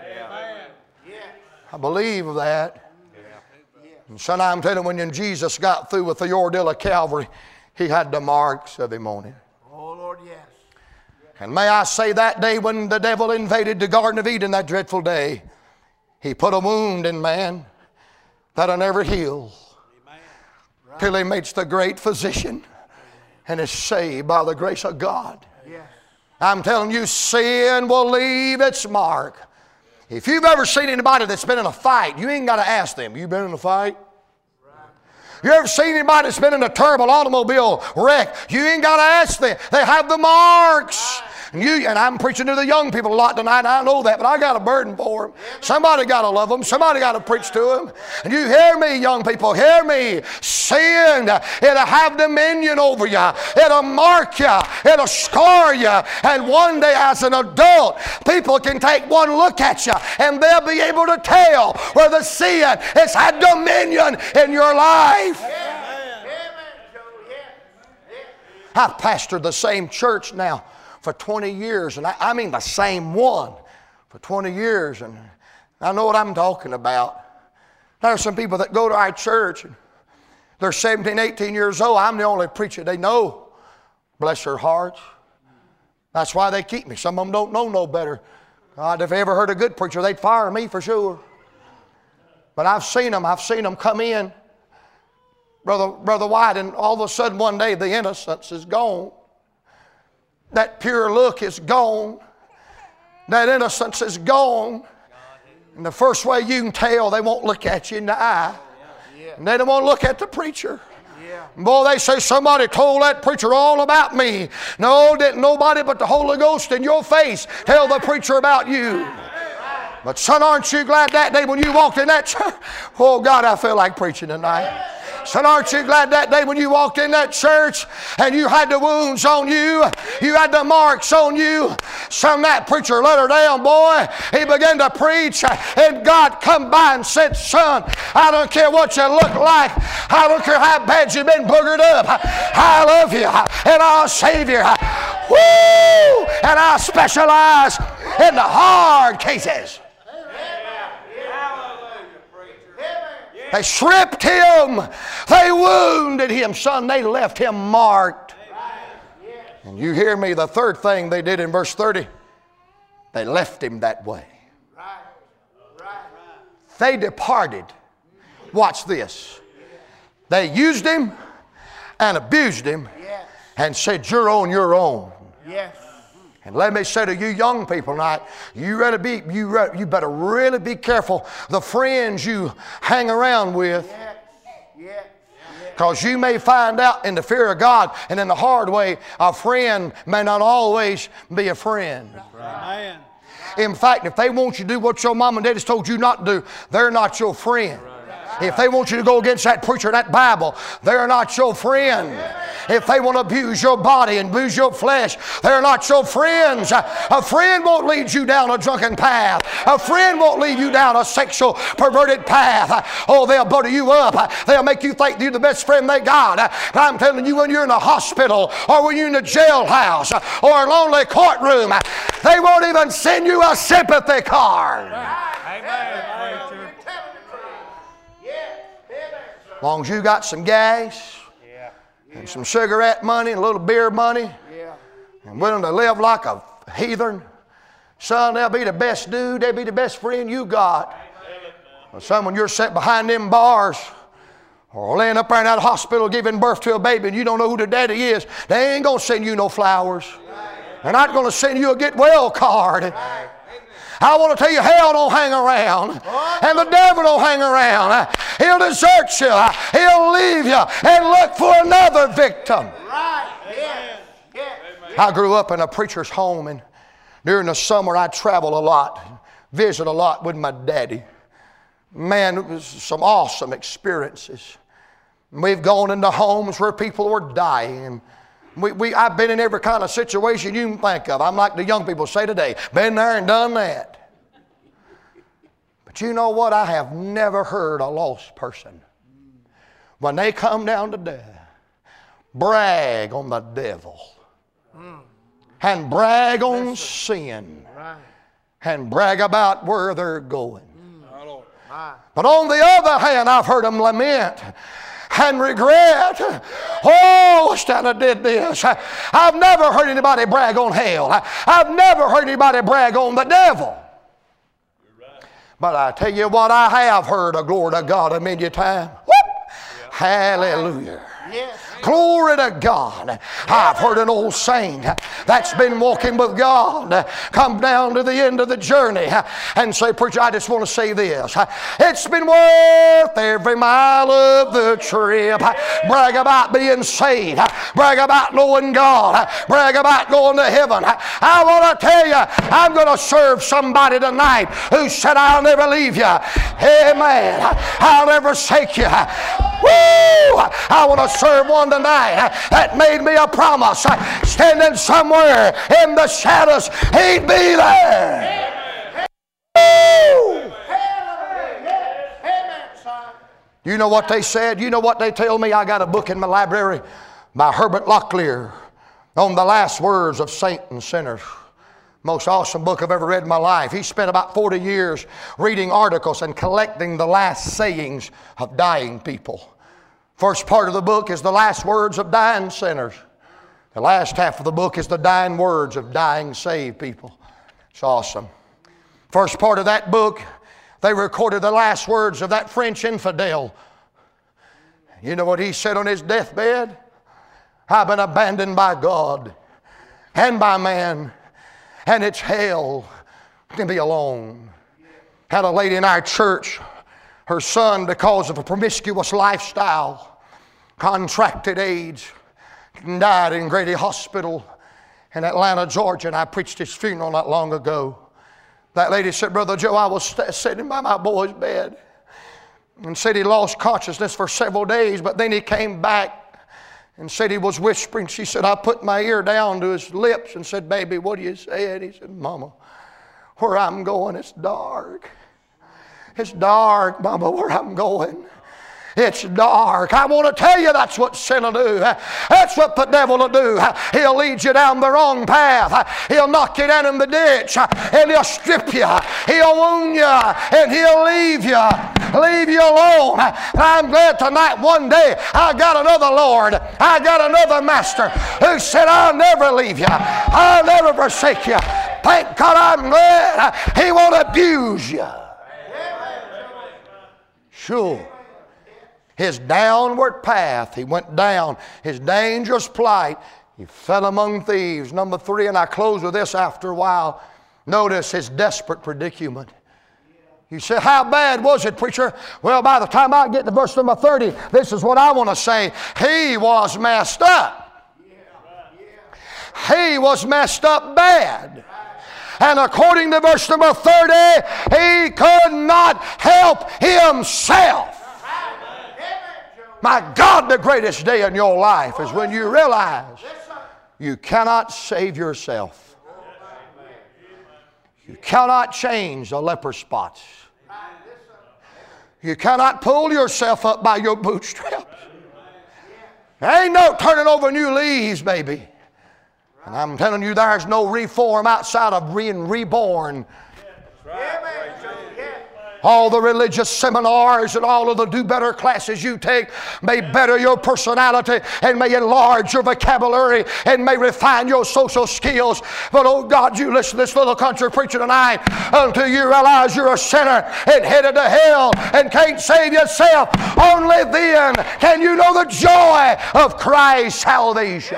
I believe that. And son, I'm telling you, when Jesus got through with the ordeal of Calvary, he had the marks of him on him. Oh, Lord, yes. And may I say, that day when the devil invaded the Garden of Eden, that dreadful day, he put a wound in man that'll never heal till he meets the great physician and is saved by the grace of God. Yes. I'm telling you, sin will leave its mark. If you've ever seen anybody that's been in a fight, you ain't got to ask them, you been in a fight? You ever seen anybody that's been in a terrible automobile wreck? You ain't got to ask them. They have the marks. And, you, and I'm preaching to the young people a lot tonight. I know that, but I got a burden for them. Somebody got to love them. Somebody got to preach to them. And you hear me, young people. Hear me. Sin, it'll have dominion over you. It'll mark you. It'll scar you. And one day as an adult, people can take one look at you and they'll be able to tell where the sin has had dominion in your life. I've pastored the same church now for twenty years, and I, I mean the same one for twenty years, and I know what I'm talking about. There are some people that go to our church, and they're seventeen, eighteen years old. I'm the only preacher they know. Bless their hearts. That's why they keep me. Some of them don't know no better. God, if they ever heard a good preacher, they'd fire me for sure. But I've seen them. I've seen them come in, Brother, Brother White, and all of a sudden one day the innocence is gone. That pure look is gone. That innocence is gone. And the first way you can tell, they won't look at you in the eye. And they don't want to look at the preacher. Boy, they say somebody told that preacher all about me. No, didn't nobody but the Holy Ghost in your face tell the preacher about you. But son, aren't you glad that day when you walked in that church? Oh God, I feel like preaching tonight. Son, aren't you glad that day when you walked in that church and you had the wounds on you, you had the marks on you? Son, that preacher let her down, boy. He began to preach, and God come by and said, son, I don't care what you look like. I don't care how bad you've been boogered up. I love you, and I'll save you. Woo! And I specialize in the hard cases. They stripped him. They wounded him. Son, they left him marked. And you hear me, the third thing they did in verse thirty, they left him that way. They departed. Watch this. They used him and abused him and said, you're on your own. Yes. And let me say to you young people tonight, you better be, you, re- you better really be careful the friends you hang around with. Yes. Yes. Because you may find out in the fear of God and in the hard way, a friend may not always be a friend. Amen. In fact, if they want you to do what your mom and daddy's told you not to do, they're not your friend. If they want you to go against that preacher, that Bible, they're not your friend. If they want to abuse your body and abuse your flesh, they're not your friends. A friend won't lead you down a drunken path. A friend won't lead you down a sexual perverted path. Oh, they'll butter you up. They'll make you think you're the best friend they got. But I'm telling you, when you're in a hospital or when you're in a jailhouse or a lonely courtroom, they won't even send you a sympathy card. Amen. As long as you got some gas and some cigarette money and a little beer money and willing to live like a heathen, son, they'll be the best dude, they'll be the best friend you got. But son, when you're sitting behind them bars or laying up there in that hospital giving birth to a baby and you don't know who the daddy is, they ain't going to send you no flowers. They're not going to send you a get well card. I want to tell you, hell don't hang around. And the devil don't hang around. He'll desert you. He'll leave you and look for another victim. Right. Yes. Yes. I grew up in a preacher's home, and during the summer I travel a lot, visit a lot with my daddy. Man, it was some awesome experiences. We've gone into homes where people were dying. We, we, I've been in every kind of situation you can think of. I'm like the young people say today, been there and done that. But you know what? I have never heard a lost person, when they come down to death, brag on the devil and brag on sin and brag about where they're going. But on the other hand, I've heard them lament and regret. Oh, I wish I did this. I've never heard anybody brag on hell. I've never heard anybody brag on the devil. But I tell you what, I have heard a glory to God a many times. Hallelujah. Yes. Glory to God. I've heard an old saint that's been walking with God come down to the end of the journey and say, preacher, I just want to say this. It's been worth every mile of the trip. Brag about being saved. Brag about knowing God. Brag about going to heaven. I want to tell you, I'm going to serve somebody tonight who said, I'll never leave you. Amen. I'll never forsake you. Woo! I want to serve one tonight that made me a promise. Standing somewhere in the shadows, he'd be there. Woo! You know what they said? You know what they tell me? I got a book in my library by Herbert Locklear on the last words of saints and sinners. Most awesome book I've ever read in my life. He spent about forty years reading articles and collecting the last sayings of dying people. First part of the book is the last words of dying sinners. The last half of the book is the dying words of dying saved people. It's awesome. First part of that book, they recorded the last words of that French infidel. You know what he said on his deathbed? I've been abandoned by God and by man, and it's hell to be alone. Had a lady in our church, her son, because of a promiscuous lifestyle, contracted AIDS and died in Grady Hospital in Atlanta, Georgia, and I preached his funeral not long ago. That lady said, Brother Joe, I was st- sitting by my boy's bed and said he lost consciousness for several days, but then he came back and said he was whispering. She said, I put my ear down to his lips and said, baby, what are you saying? He said, Mama, where I'm going, it's dark. It's dark, Mama, where I'm going. It's dark. I want to tell you that's what sin will do. That's what the devil will do. He'll lead you down the wrong path. He'll knock you down in the ditch. And he'll strip you. He'll wound you. And he'll leave you. Leave you alone. I'm glad tonight one day I got another Lord. I got another Master who said, I'll never leave you. I'll never forsake you. Thank God I'm glad He won't abuse you. Sure. His downward path, he went down. His dangerous plight, he fell among thieves. Number three, and I close with this after a while. Notice his desperate predicament. You say, how bad was it, preacher? Well, by the time I get to verse number thirty, this is what I want to say. He was messed up. He was messed up bad. And according to verse number thirty, he could not help himself. My God, the greatest day in your life is when you realize you cannot save yourself. You cannot change the leper spots. You cannot pull yourself up by your bootstraps. There ain't no turning over new leaves, baby. And I'm telling you, there's no reform outside of being reborn. All the religious seminars and all of the do-better classes you take may better your personality and may enlarge your vocabulary and may refine your social skills. But oh God, you listen to this little country preacher tonight until you realize you're a sinner and headed to hell and can't save yourself. Only then can you know the joy of Christ's salvation.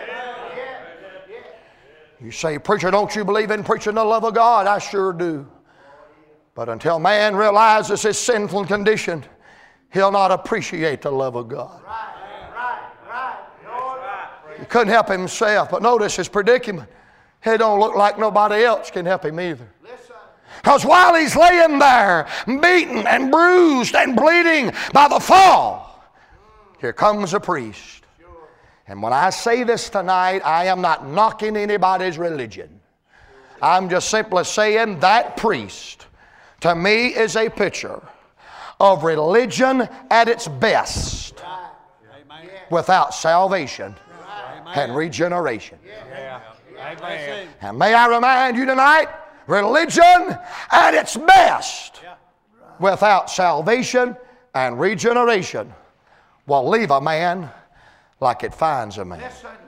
You say, preacher, don't you believe in preaching the love of God? I sure do. But until man realizes his sinful condition, he'll not appreciate the love of God. Right, right, right. He couldn't help himself. But notice his predicament. He don't look like nobody else can help him either. Because while he's laying there, beaten and bruised and bleeding by the fall, here comes a priest. And when I say this tonight, I am not knocking anybody's religion. I'm just simply saying that priest, to me, is a picture of religion at its best without salvation and regeneration. And may I remind you tonight, religion at its best without salvation and regeneration will leave a man like it finds a man.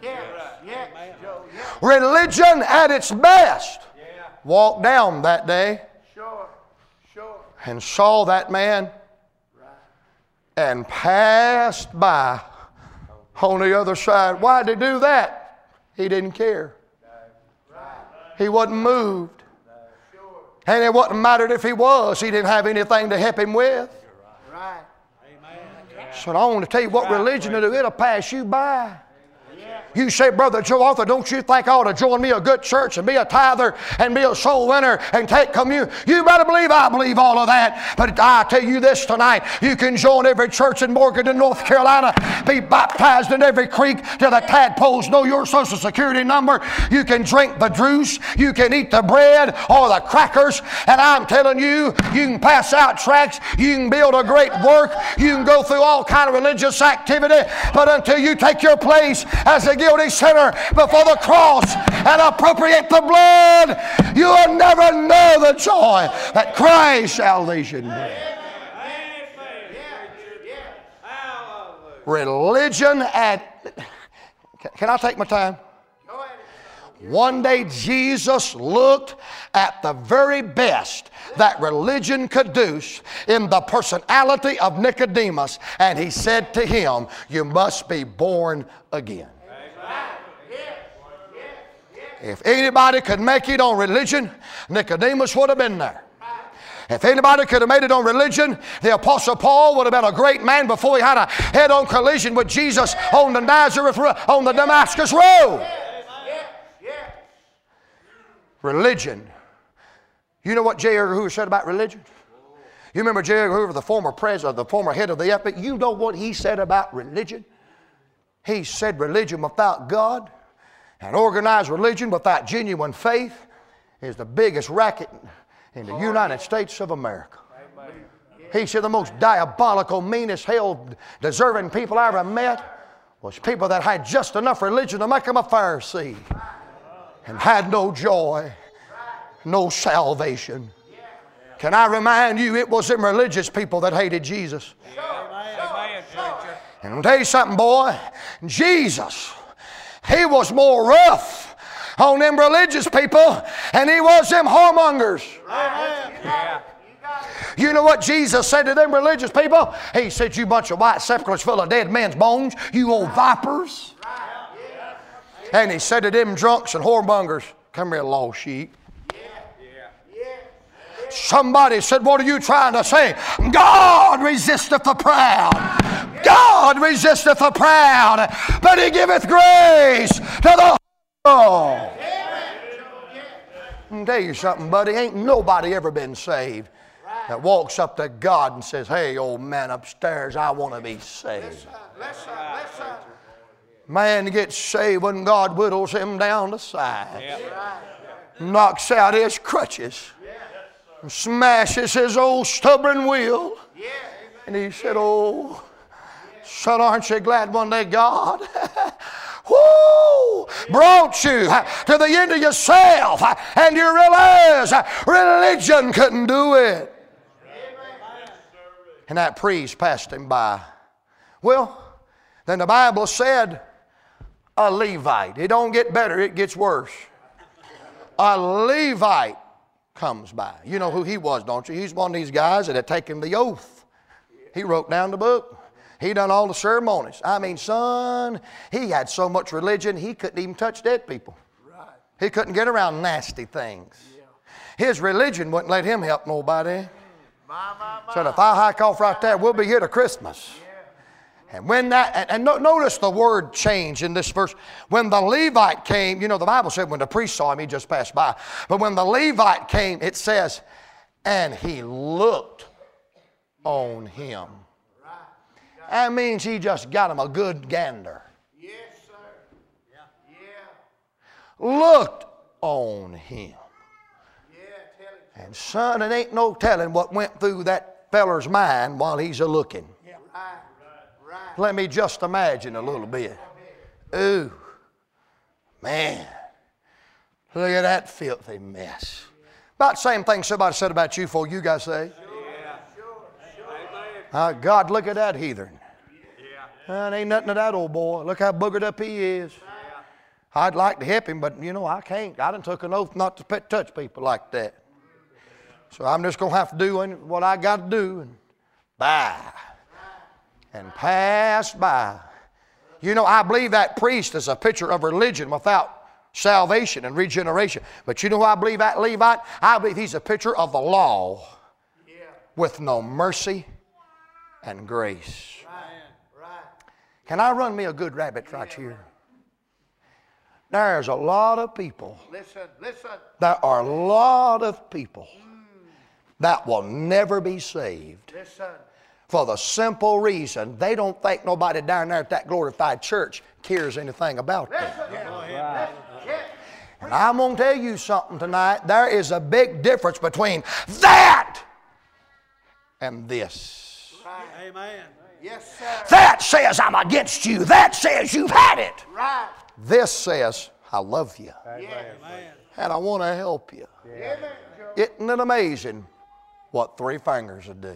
Religion at its best walked down that day and saw that man and passed by on the other side. Why did he do that? He didn't care. He wasn't moved. And it wasn't mattered if he was. He didn't have anything to help him with. So I want to tell you what religion will do. It'll pass you by. You say, Brother Joe Arthur, don't you think I ought to join me a good church and be a tither and be a soul winner and take communion? You better believe I believe all of that. But I tell you this tonight, you can join every church in Morganton, North Carolina, be baptized in every creek till the tadpoles know your social security number. You can drink the juice, you can eat the bread or the crackers, and I'm telling you, you can pass out tracts, you can build a great work, you can go through all kind of religious activity, but until you take your place as a guilty sinner before the cross and appropriate the blood, you will never know the joy that Christ's salvation brings. Religion at... Can I take my time? One day Jesus looked at the very best that religion could do in the personality of Nicodemus, and he said to him, you must be born again. If anybody could make it on religion, Nicodemus would have been there. If anybody could have made it on religion, the Apostle Paul would have been a great man before he had a head-on collision with Jesus on the Nazareth, on the Damascus Road. Religion. You know what J. Edgar Hoover said about religion? You remember J. Edgar Hoover, the former president, the former head of the F B I? You know what he said about religion? He said religion without God and organized religion without genuine faith is the biggest racket in the United States of America. He said the most diabolical, meanest, hell deserving people I ever met was people that had just enough religion to make them a Pharisee and had no joy, no salvation. Can I remind you, it was them religious people that hated Jesus. And I'll tell you something, boy, Jesus, He was more rough on them religious people than He was them whoremongers. Yeah. You know what Jesus said to them religious people? He said, you bunch of white sepulchres full of dead men's bones, you old vipers. And He said to them drunks and whoremongers, come here, lost sheep. Somebody said, what are you trying to say? God resisteth the proud. God resisteth the proud, but He giveth grace to the humble. I'll tell you something, buddy. Ain't nobody ever been saved that walks up to God and says, hey, old man upstairs, I want to be saved. Man gets saved when God whittles him down to size, knocks out his crutches, smashes his old stubborn will. And he said, oh, son, aren't you glad one day God woo, brought you to the end of yourself and you realize religion couldn't do it. And that priest passed him by. Well, then the Bible said a Levite. It don't get better, it gets worse. A Levite comes by. You know who he was, don't you? He's one of these guys that had taken the oath. He wrote down the book. He done all the ceremonies. I mean, son, he had so much religion, he couldn't even touch dead people. He couldn't get around nasty things. His religion wouldn't let him help nobody. Said, if I hike off right there, we'll be here to Christmas. And when that, and, and no, notice the word change in this verse. When the Levite came, you know, the Bible said when the priest saw him, he just passed by. But when the Levite came, it says, and he looked on him. That means he just got him a good gander. Yes, sir. Yeah. Yeah. Looked on him. Yeah, tell it. And son, it ain't no telling what went through that feller's mind while he's a-looking. Yeah. Right. Right. Let me just imagine a little bit. Ooh, man, look at that filthy mess. About the same thing somebody said about you before you got saved. Uh, God, look at that heathen. Uh, ain't nothing to that old boy. Look how boogered up he is. I'd like to help him, but you know, I can't. I done took an oath not to pet, touch people like that. So I'm just going to have to do what I got to do and bye. And pass by. You know, I believe that priest is a picture of religion without salvation and regeneration. But you know who I believe that Levite? I believe he's a picture of the law with no mercy and grace. Can I run me a good rabbit right here? There's a lot of people. Listen, listen. There are a lot of people that will never be saved. Listen. For the simple reason they don't think nobody down there at that glorified church cares anything about them. And I'm going to tell you something tonight. There is a big difference between that and this. Right. Amen. Yes, sir. That says I'm against you. That says you've had it. Right. This says I love you. Yes. And I want to help you. Yeah. Isn't it amazing what three fingers would do?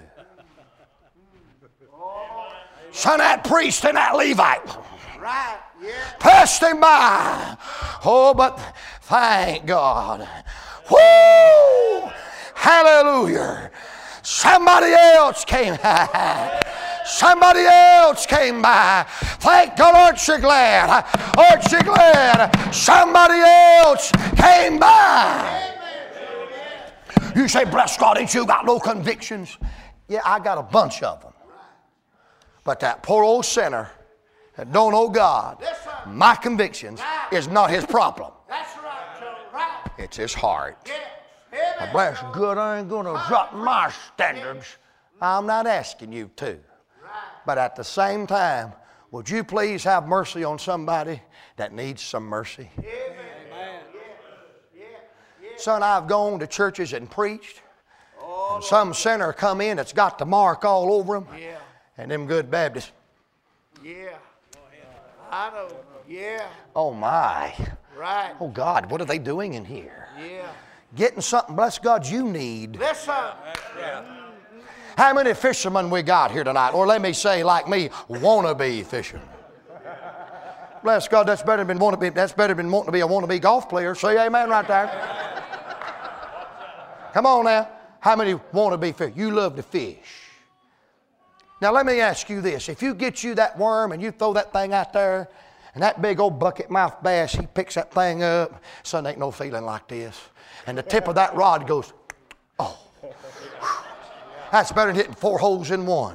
Son, that priest and that Levite Right. Yeah. passed him by. Oh, but thank God. Woo! Hallelujah. Somebody else came by. Somebody else came by. Thank God, aren't you glad? Aren't you glad? Somebody else came by. You say, bless God, ain't you got no convictions? Yeah, I got a bunch of them. But that poor old sinner that don't know God, my convictions is not his problem. That's right, Joe. Right. It's his heart. Yes. Now, bless good, I ain't going to drop my standards. I'm not asking you to. But at the same time, would you please have mercy on somebody that needs some mercy? Amen. Son, I've gone to churches and preached, And some sinner come in that's got the mark all over him. Yeah. And them good Baptists, Yeah. I know. Yeah. oh my. Right. Oh God, what are they doing in here? Yeah. Getting something, bless God, you need. Listen. How many fishermen we got here tonight? Or let me say, like me, wannabe fishermen. Bless God, that's better than wannabe. That's better than wanting to be a wannabe golf player. Say amen right there. Come on now. How many wannabe fish? You love to fish. Now let me ask you this. If you get you that worm and you throw that thing out there, and that big old bucket mouth bass, he picks that thing up. Son, ain't no feeling like this. And the tip of that rod goes, oh. That's better than hitting four holes in one.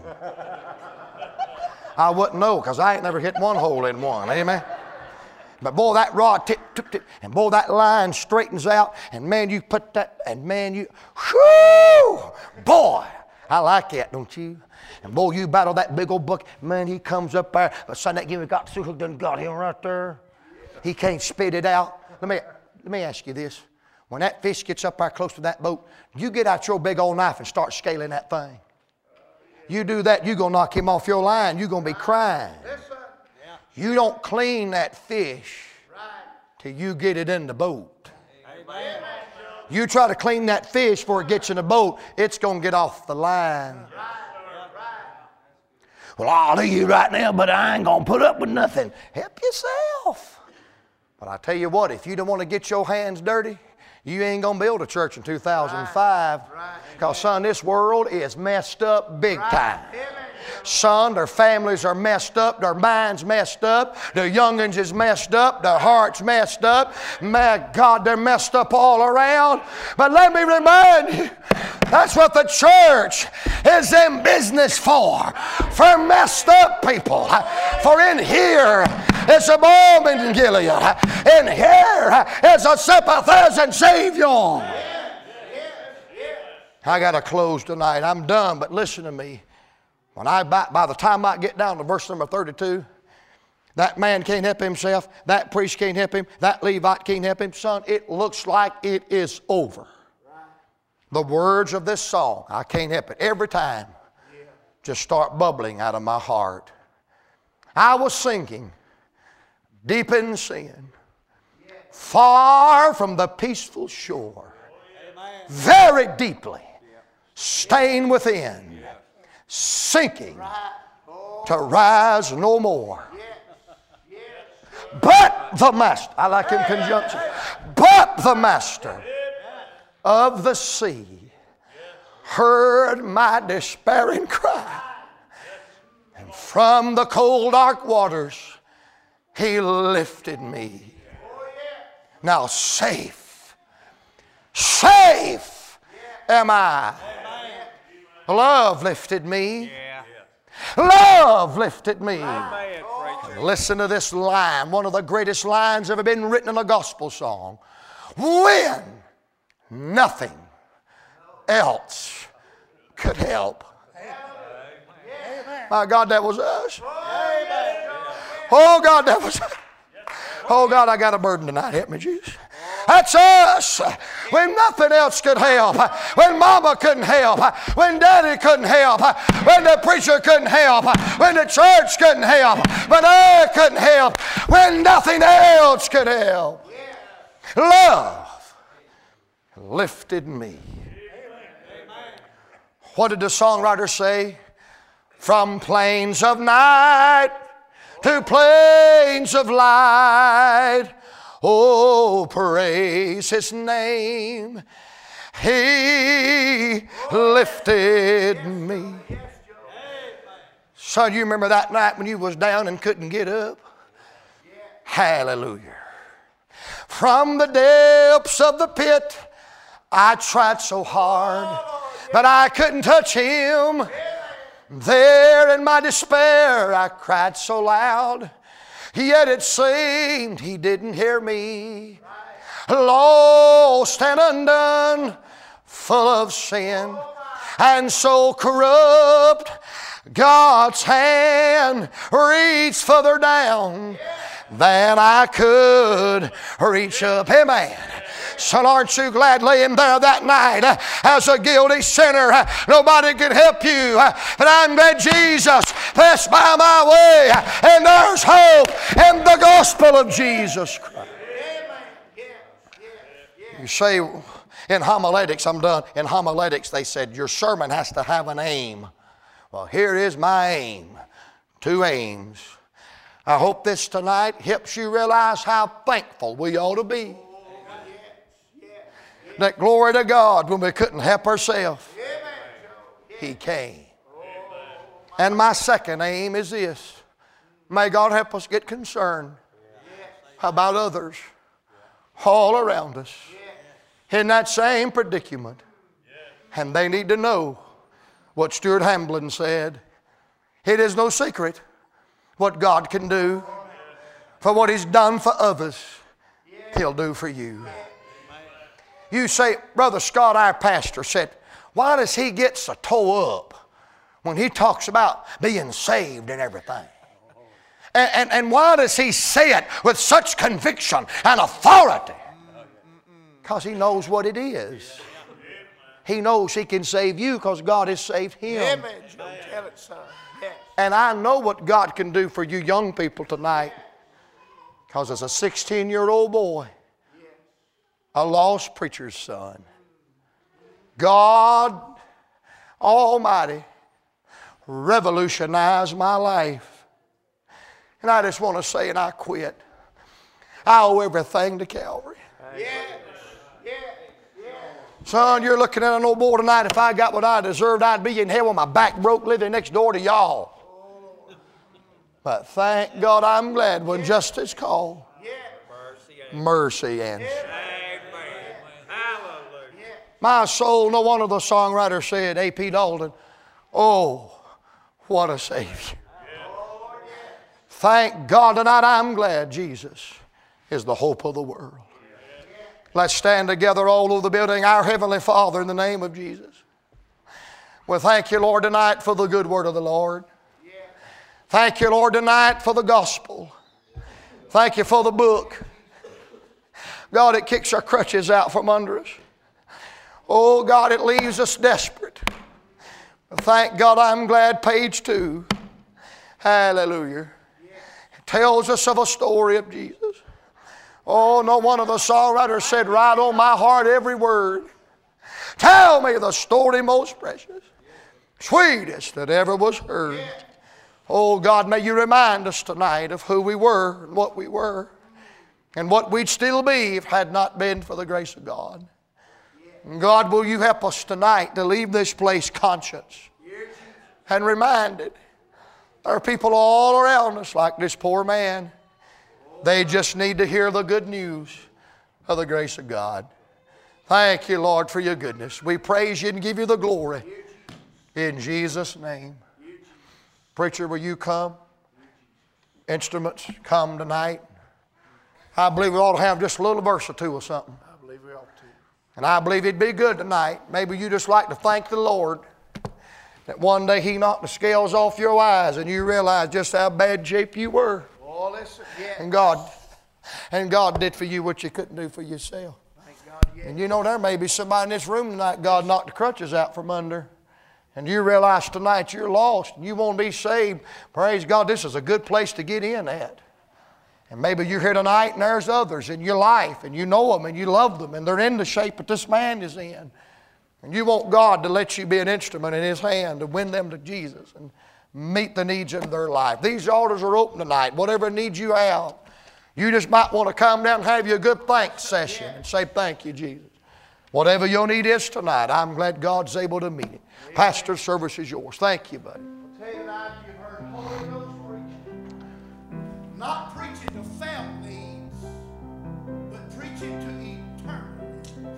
I wouldn't know because I ain't never hit one hole in one. Amen. But boy, that rod tip, tip, tip, and boy, that line straightens out, and man, you put that, and man, you, whoo, boy, I like that, don't you? And boy, you battle that big old bucket, man, he comes up there, but son, that give me got so hooked and got him right there. He can't spit it out. Let me, let me ask you this. When that fish gets up there close to that boat, you get out your big old knife and start scaling that thing. You do that, you're going to knock him off your line. You're going to be crying. You don't clean that fish till you get it in the boat. Amen. You try to clean that fish before it gets in the boat, it's going to get off the line. Well, I'll do you right now, but I ain't going to put up with nothing. Help yourself. But I tell you what, if you don't want to get your hands dirty, you ain't going to build a church in two thousand five. Because, son, this world is messed up big time. Son, their families are messed up, their minds messed up, their young'uns is messed up, their hearts messed up. My God, they're messed up all around. But let me remind you, that's what the church is in business for. For messed up people. For in here is a balm in Gilead. In here is a sympathizing Savior. I got to close tonight. I'm done, but listen to me. When I, by, by the time I get down to verse number thirty-two, that man can't help himself, that priest can't help him, that Levite can't help him. Son, it looks like it is over. The words of this song, I can't help it. Every time, just start bubbling out of my heart. I was sinking deep in sin, far from the peaceful shore, very deeply, stained within, sinking to rise no more. But the master, I like in conjunction, but the master of the sea heard my despairing cry, and from the cold dark waters he lifted me. Now safe, safe am I. Love lifted me. Love lifted me. Listen to this line, one of the greatest lines ever been written in a gospel song. When nothing else could help. My God, that was us. Oh God, that was us. Oh God, I got a burden tonight. Help me, Jesus. That's us. When nothing else could help. When mama couldn't help. When daddy couldn't help. When the preacher couldn't help. When the church couldn't help. But I couldn't help. When nothing else could help. Love lifted me. What did the songwriter say? From plains of night to plains of light. Oh, praise His name. He lifted me. Son, you remember that night when you was down and couldn't get up? Hallelujah. From the depths of the pit, I tried so hard, but I couldn't touch Him. There in my despair, I cried so loud, yet it seemed He didn't hear me. Lost and undone, full of sin, and so corrupt, God's hand reached further down than I could reach up. Amen. Son, aren't you glad laying there that night uh, as a guilty sinner? Uh, nobody could help you. Uh, but I'm glad Jesus passed by my way. Uh, and there's hope in the gospel of Jesus Christ. You say in homiletics, I'm done. In homiletics, they said your sermon has to have an aim. Well, here is my aim. Two aims. I hope this tonight helps you realize how thankful we ought to be. That glory to God, when we couldn't help ourselves, He came. And my second aim is this. May God help us get concerned about others all around us in that same predicament. And they need to know what Stuart Hamblin said. It is no secret what God can do. For what He's done for others, He'll do for you. You say, Brother Scott, our pastor, said, why does he get so tore up when he talks about being saved and everything? And, and, and why does he say it with such conviction and authority? Because he knows what it is. He knows he can save you because God has saved him. Amen, Joe. Tell it, son. Yes. And I know what God can do for you young people tonight. Because as a sixteen-year-old boy, a lost preacher's son, God Almighty revolutionized my life. And I just want to say, and I quit, I owe everything to Calvary. Yes. Yes. Yes. Son, you're looking at an old boy tonight. If I got what I deserved, I'd be in hell with my back broke living next door to y'all. But thank God I'm glad when justice called, mercy answered. My soul, no one of the songwriters said, A P Dalton, oh, what a Savior. Thank God tonight I'm glad Jesus is the hope of the world. Let's stand together all over the building. Our Heavenly Father, in the name of Jesus. Well, thank you, Lord, tonight for the good word of the Lord. Thank you, Lord, tonight for the gospel. Thank you for the book. God, it kicks our crutches out from under us. Oh, God, it leaves us desperate. Thank God I'm glad page two, hallelujah, it tells us of a story of Jesus. Oh, no one of the songwriters said, write on my heart every word. Tell me the story most precious, sweetest that ever was heard. Oh, God, may you remind us tonight of who we were and what we were and what we'd still be if it had not been for the grace of God. And God, will you help us tonight to leave this place conscious and reminded there are people all around us like this poor man. They just need to hear the good news of the grace of God. Thank you, Lord, for your goodness. We praise you and give you the glory. In Jesus' name. Preacher, will you come? Instruments, come tonight. I believe we ought to have just a little verse or two or something. I believe we ought to. And I believe it'd be good tonight. Maybe you just like to thank the Lord that one day He knocked the scales off your eyes and you realized just how bad shape you were. Oh, listen, yes. And God, and God did for you what you couldn't do for yourself. Thank God, yes. And you know there may be somebody in this room tonight God knocked the crutches out from under. And you realize tonight you're lost and you want to be saved. Praise God, this is a good place to get in at. And maybe you're here tonight and there's others in your life and you know them and you love them and they're in the shape that this man is in. And you want God to let you be an instrument in His hand to win them to Jesus and meet the needs of their life. These altars are open tonight. Whatever needs you have, you just might want to come down and have you a good thanks session and say thank you, Jesus. Whatever your need is tonight, I'm glad God's able to meet it. Pastor's service is yours. Thank you, buddy. I'll tell you tonight, you've heard Holy Ghost preaching. Not preaching to felt needs, but preaching to eternity.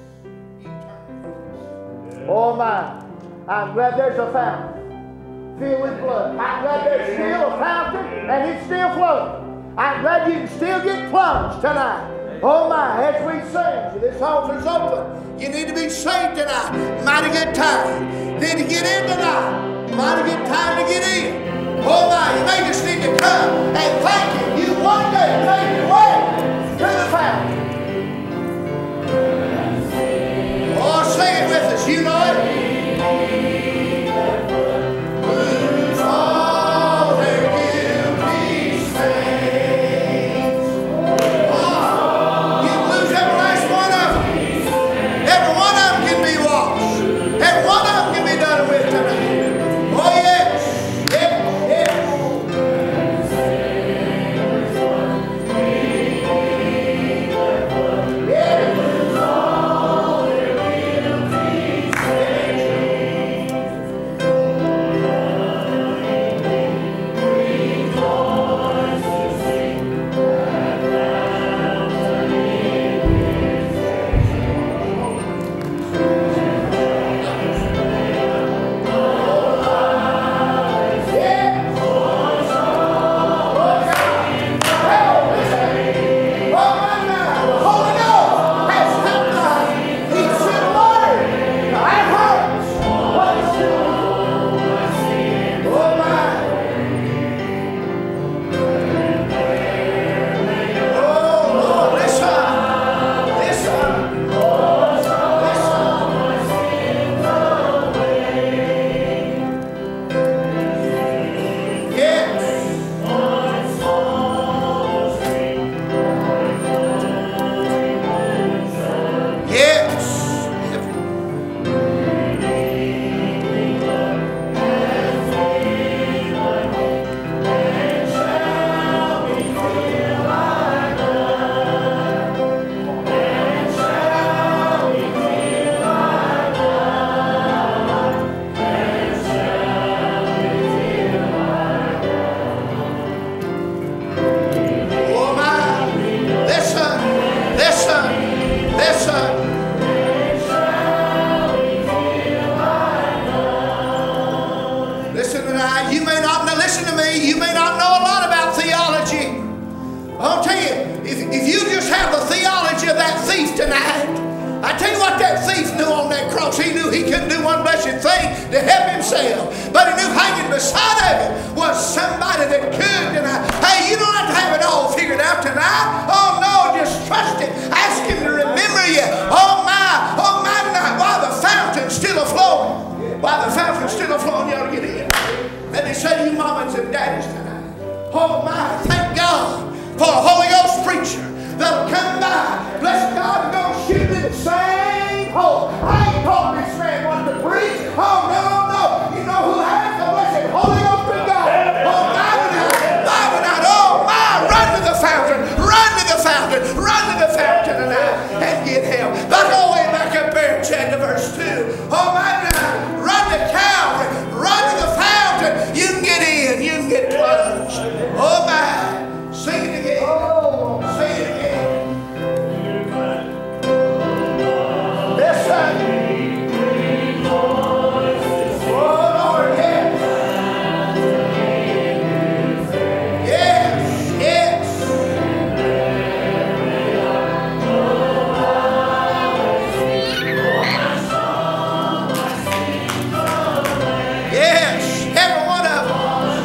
Eternity. Oh my, I'm glad there's a fountain filled with blood. I'm glad there's still a fountain and it's still flowing. I'm glad you can still get plunged tonight. Oh my, as we sing, this altar's open. You need to be saved tonight. Mighty good time. Need to get in tonight. Mighty good time to get in. Oh my, you may just need to come and thank Him. You one day made your way to the fountain. to help himself. But he knew hanging beside of him was somebody that could tonight. Hey, you don't have to have it all figured out tonight. Oh no, just trust him. Ask him to remember you. Oh my, oh my night, while the fountain's still a-flowing. While the fountain's still a-flowing, you ought to get in. Let me say to you mamas and daddies tonight. Oh my, thank God for a Holy Ghost preacher that'll come by. Bless God, and don't shoot in the same hole. I ain't told this man what to preach. Oh no, no. You know who has the blessed Holy Ghost of God? Oh my, my, my, oh my, run to the fountain, run to the fountain, run to the fountain tonight and get help. Back all the way back up there in chapter verse two. Oh my, now, run to Calvary, run to the fountain. You can get in, you can get plunged. Oh my, sing it again. Oh, sing it again. Listen. Oh Lord, yes. Yes, yes. Yes, every one of them.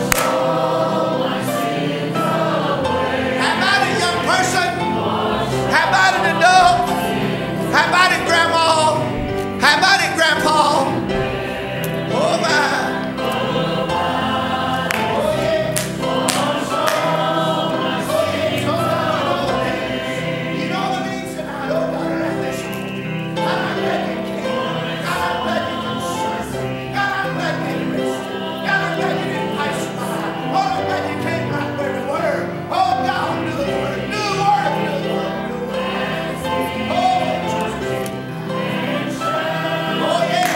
How about it, young person? How about it, adult? How about it, grandma? How about it, grandpa? Oh my. Oh yeah. You know the means tonight. Oh God, I listen. God, I'm glad you came. God, I'm glad you concerned. God, I'm glad you listened. God, I'm glad you didn't pass by. Oh, I'm glad you came right where we were. Oh God, do the word, do the word, do the word, do the word. Oh Jesus. Oh yeah.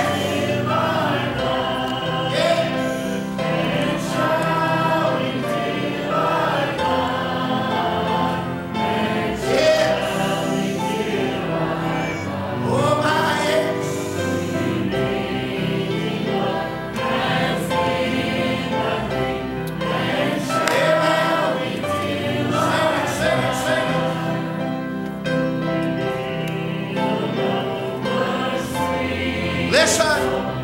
Listen.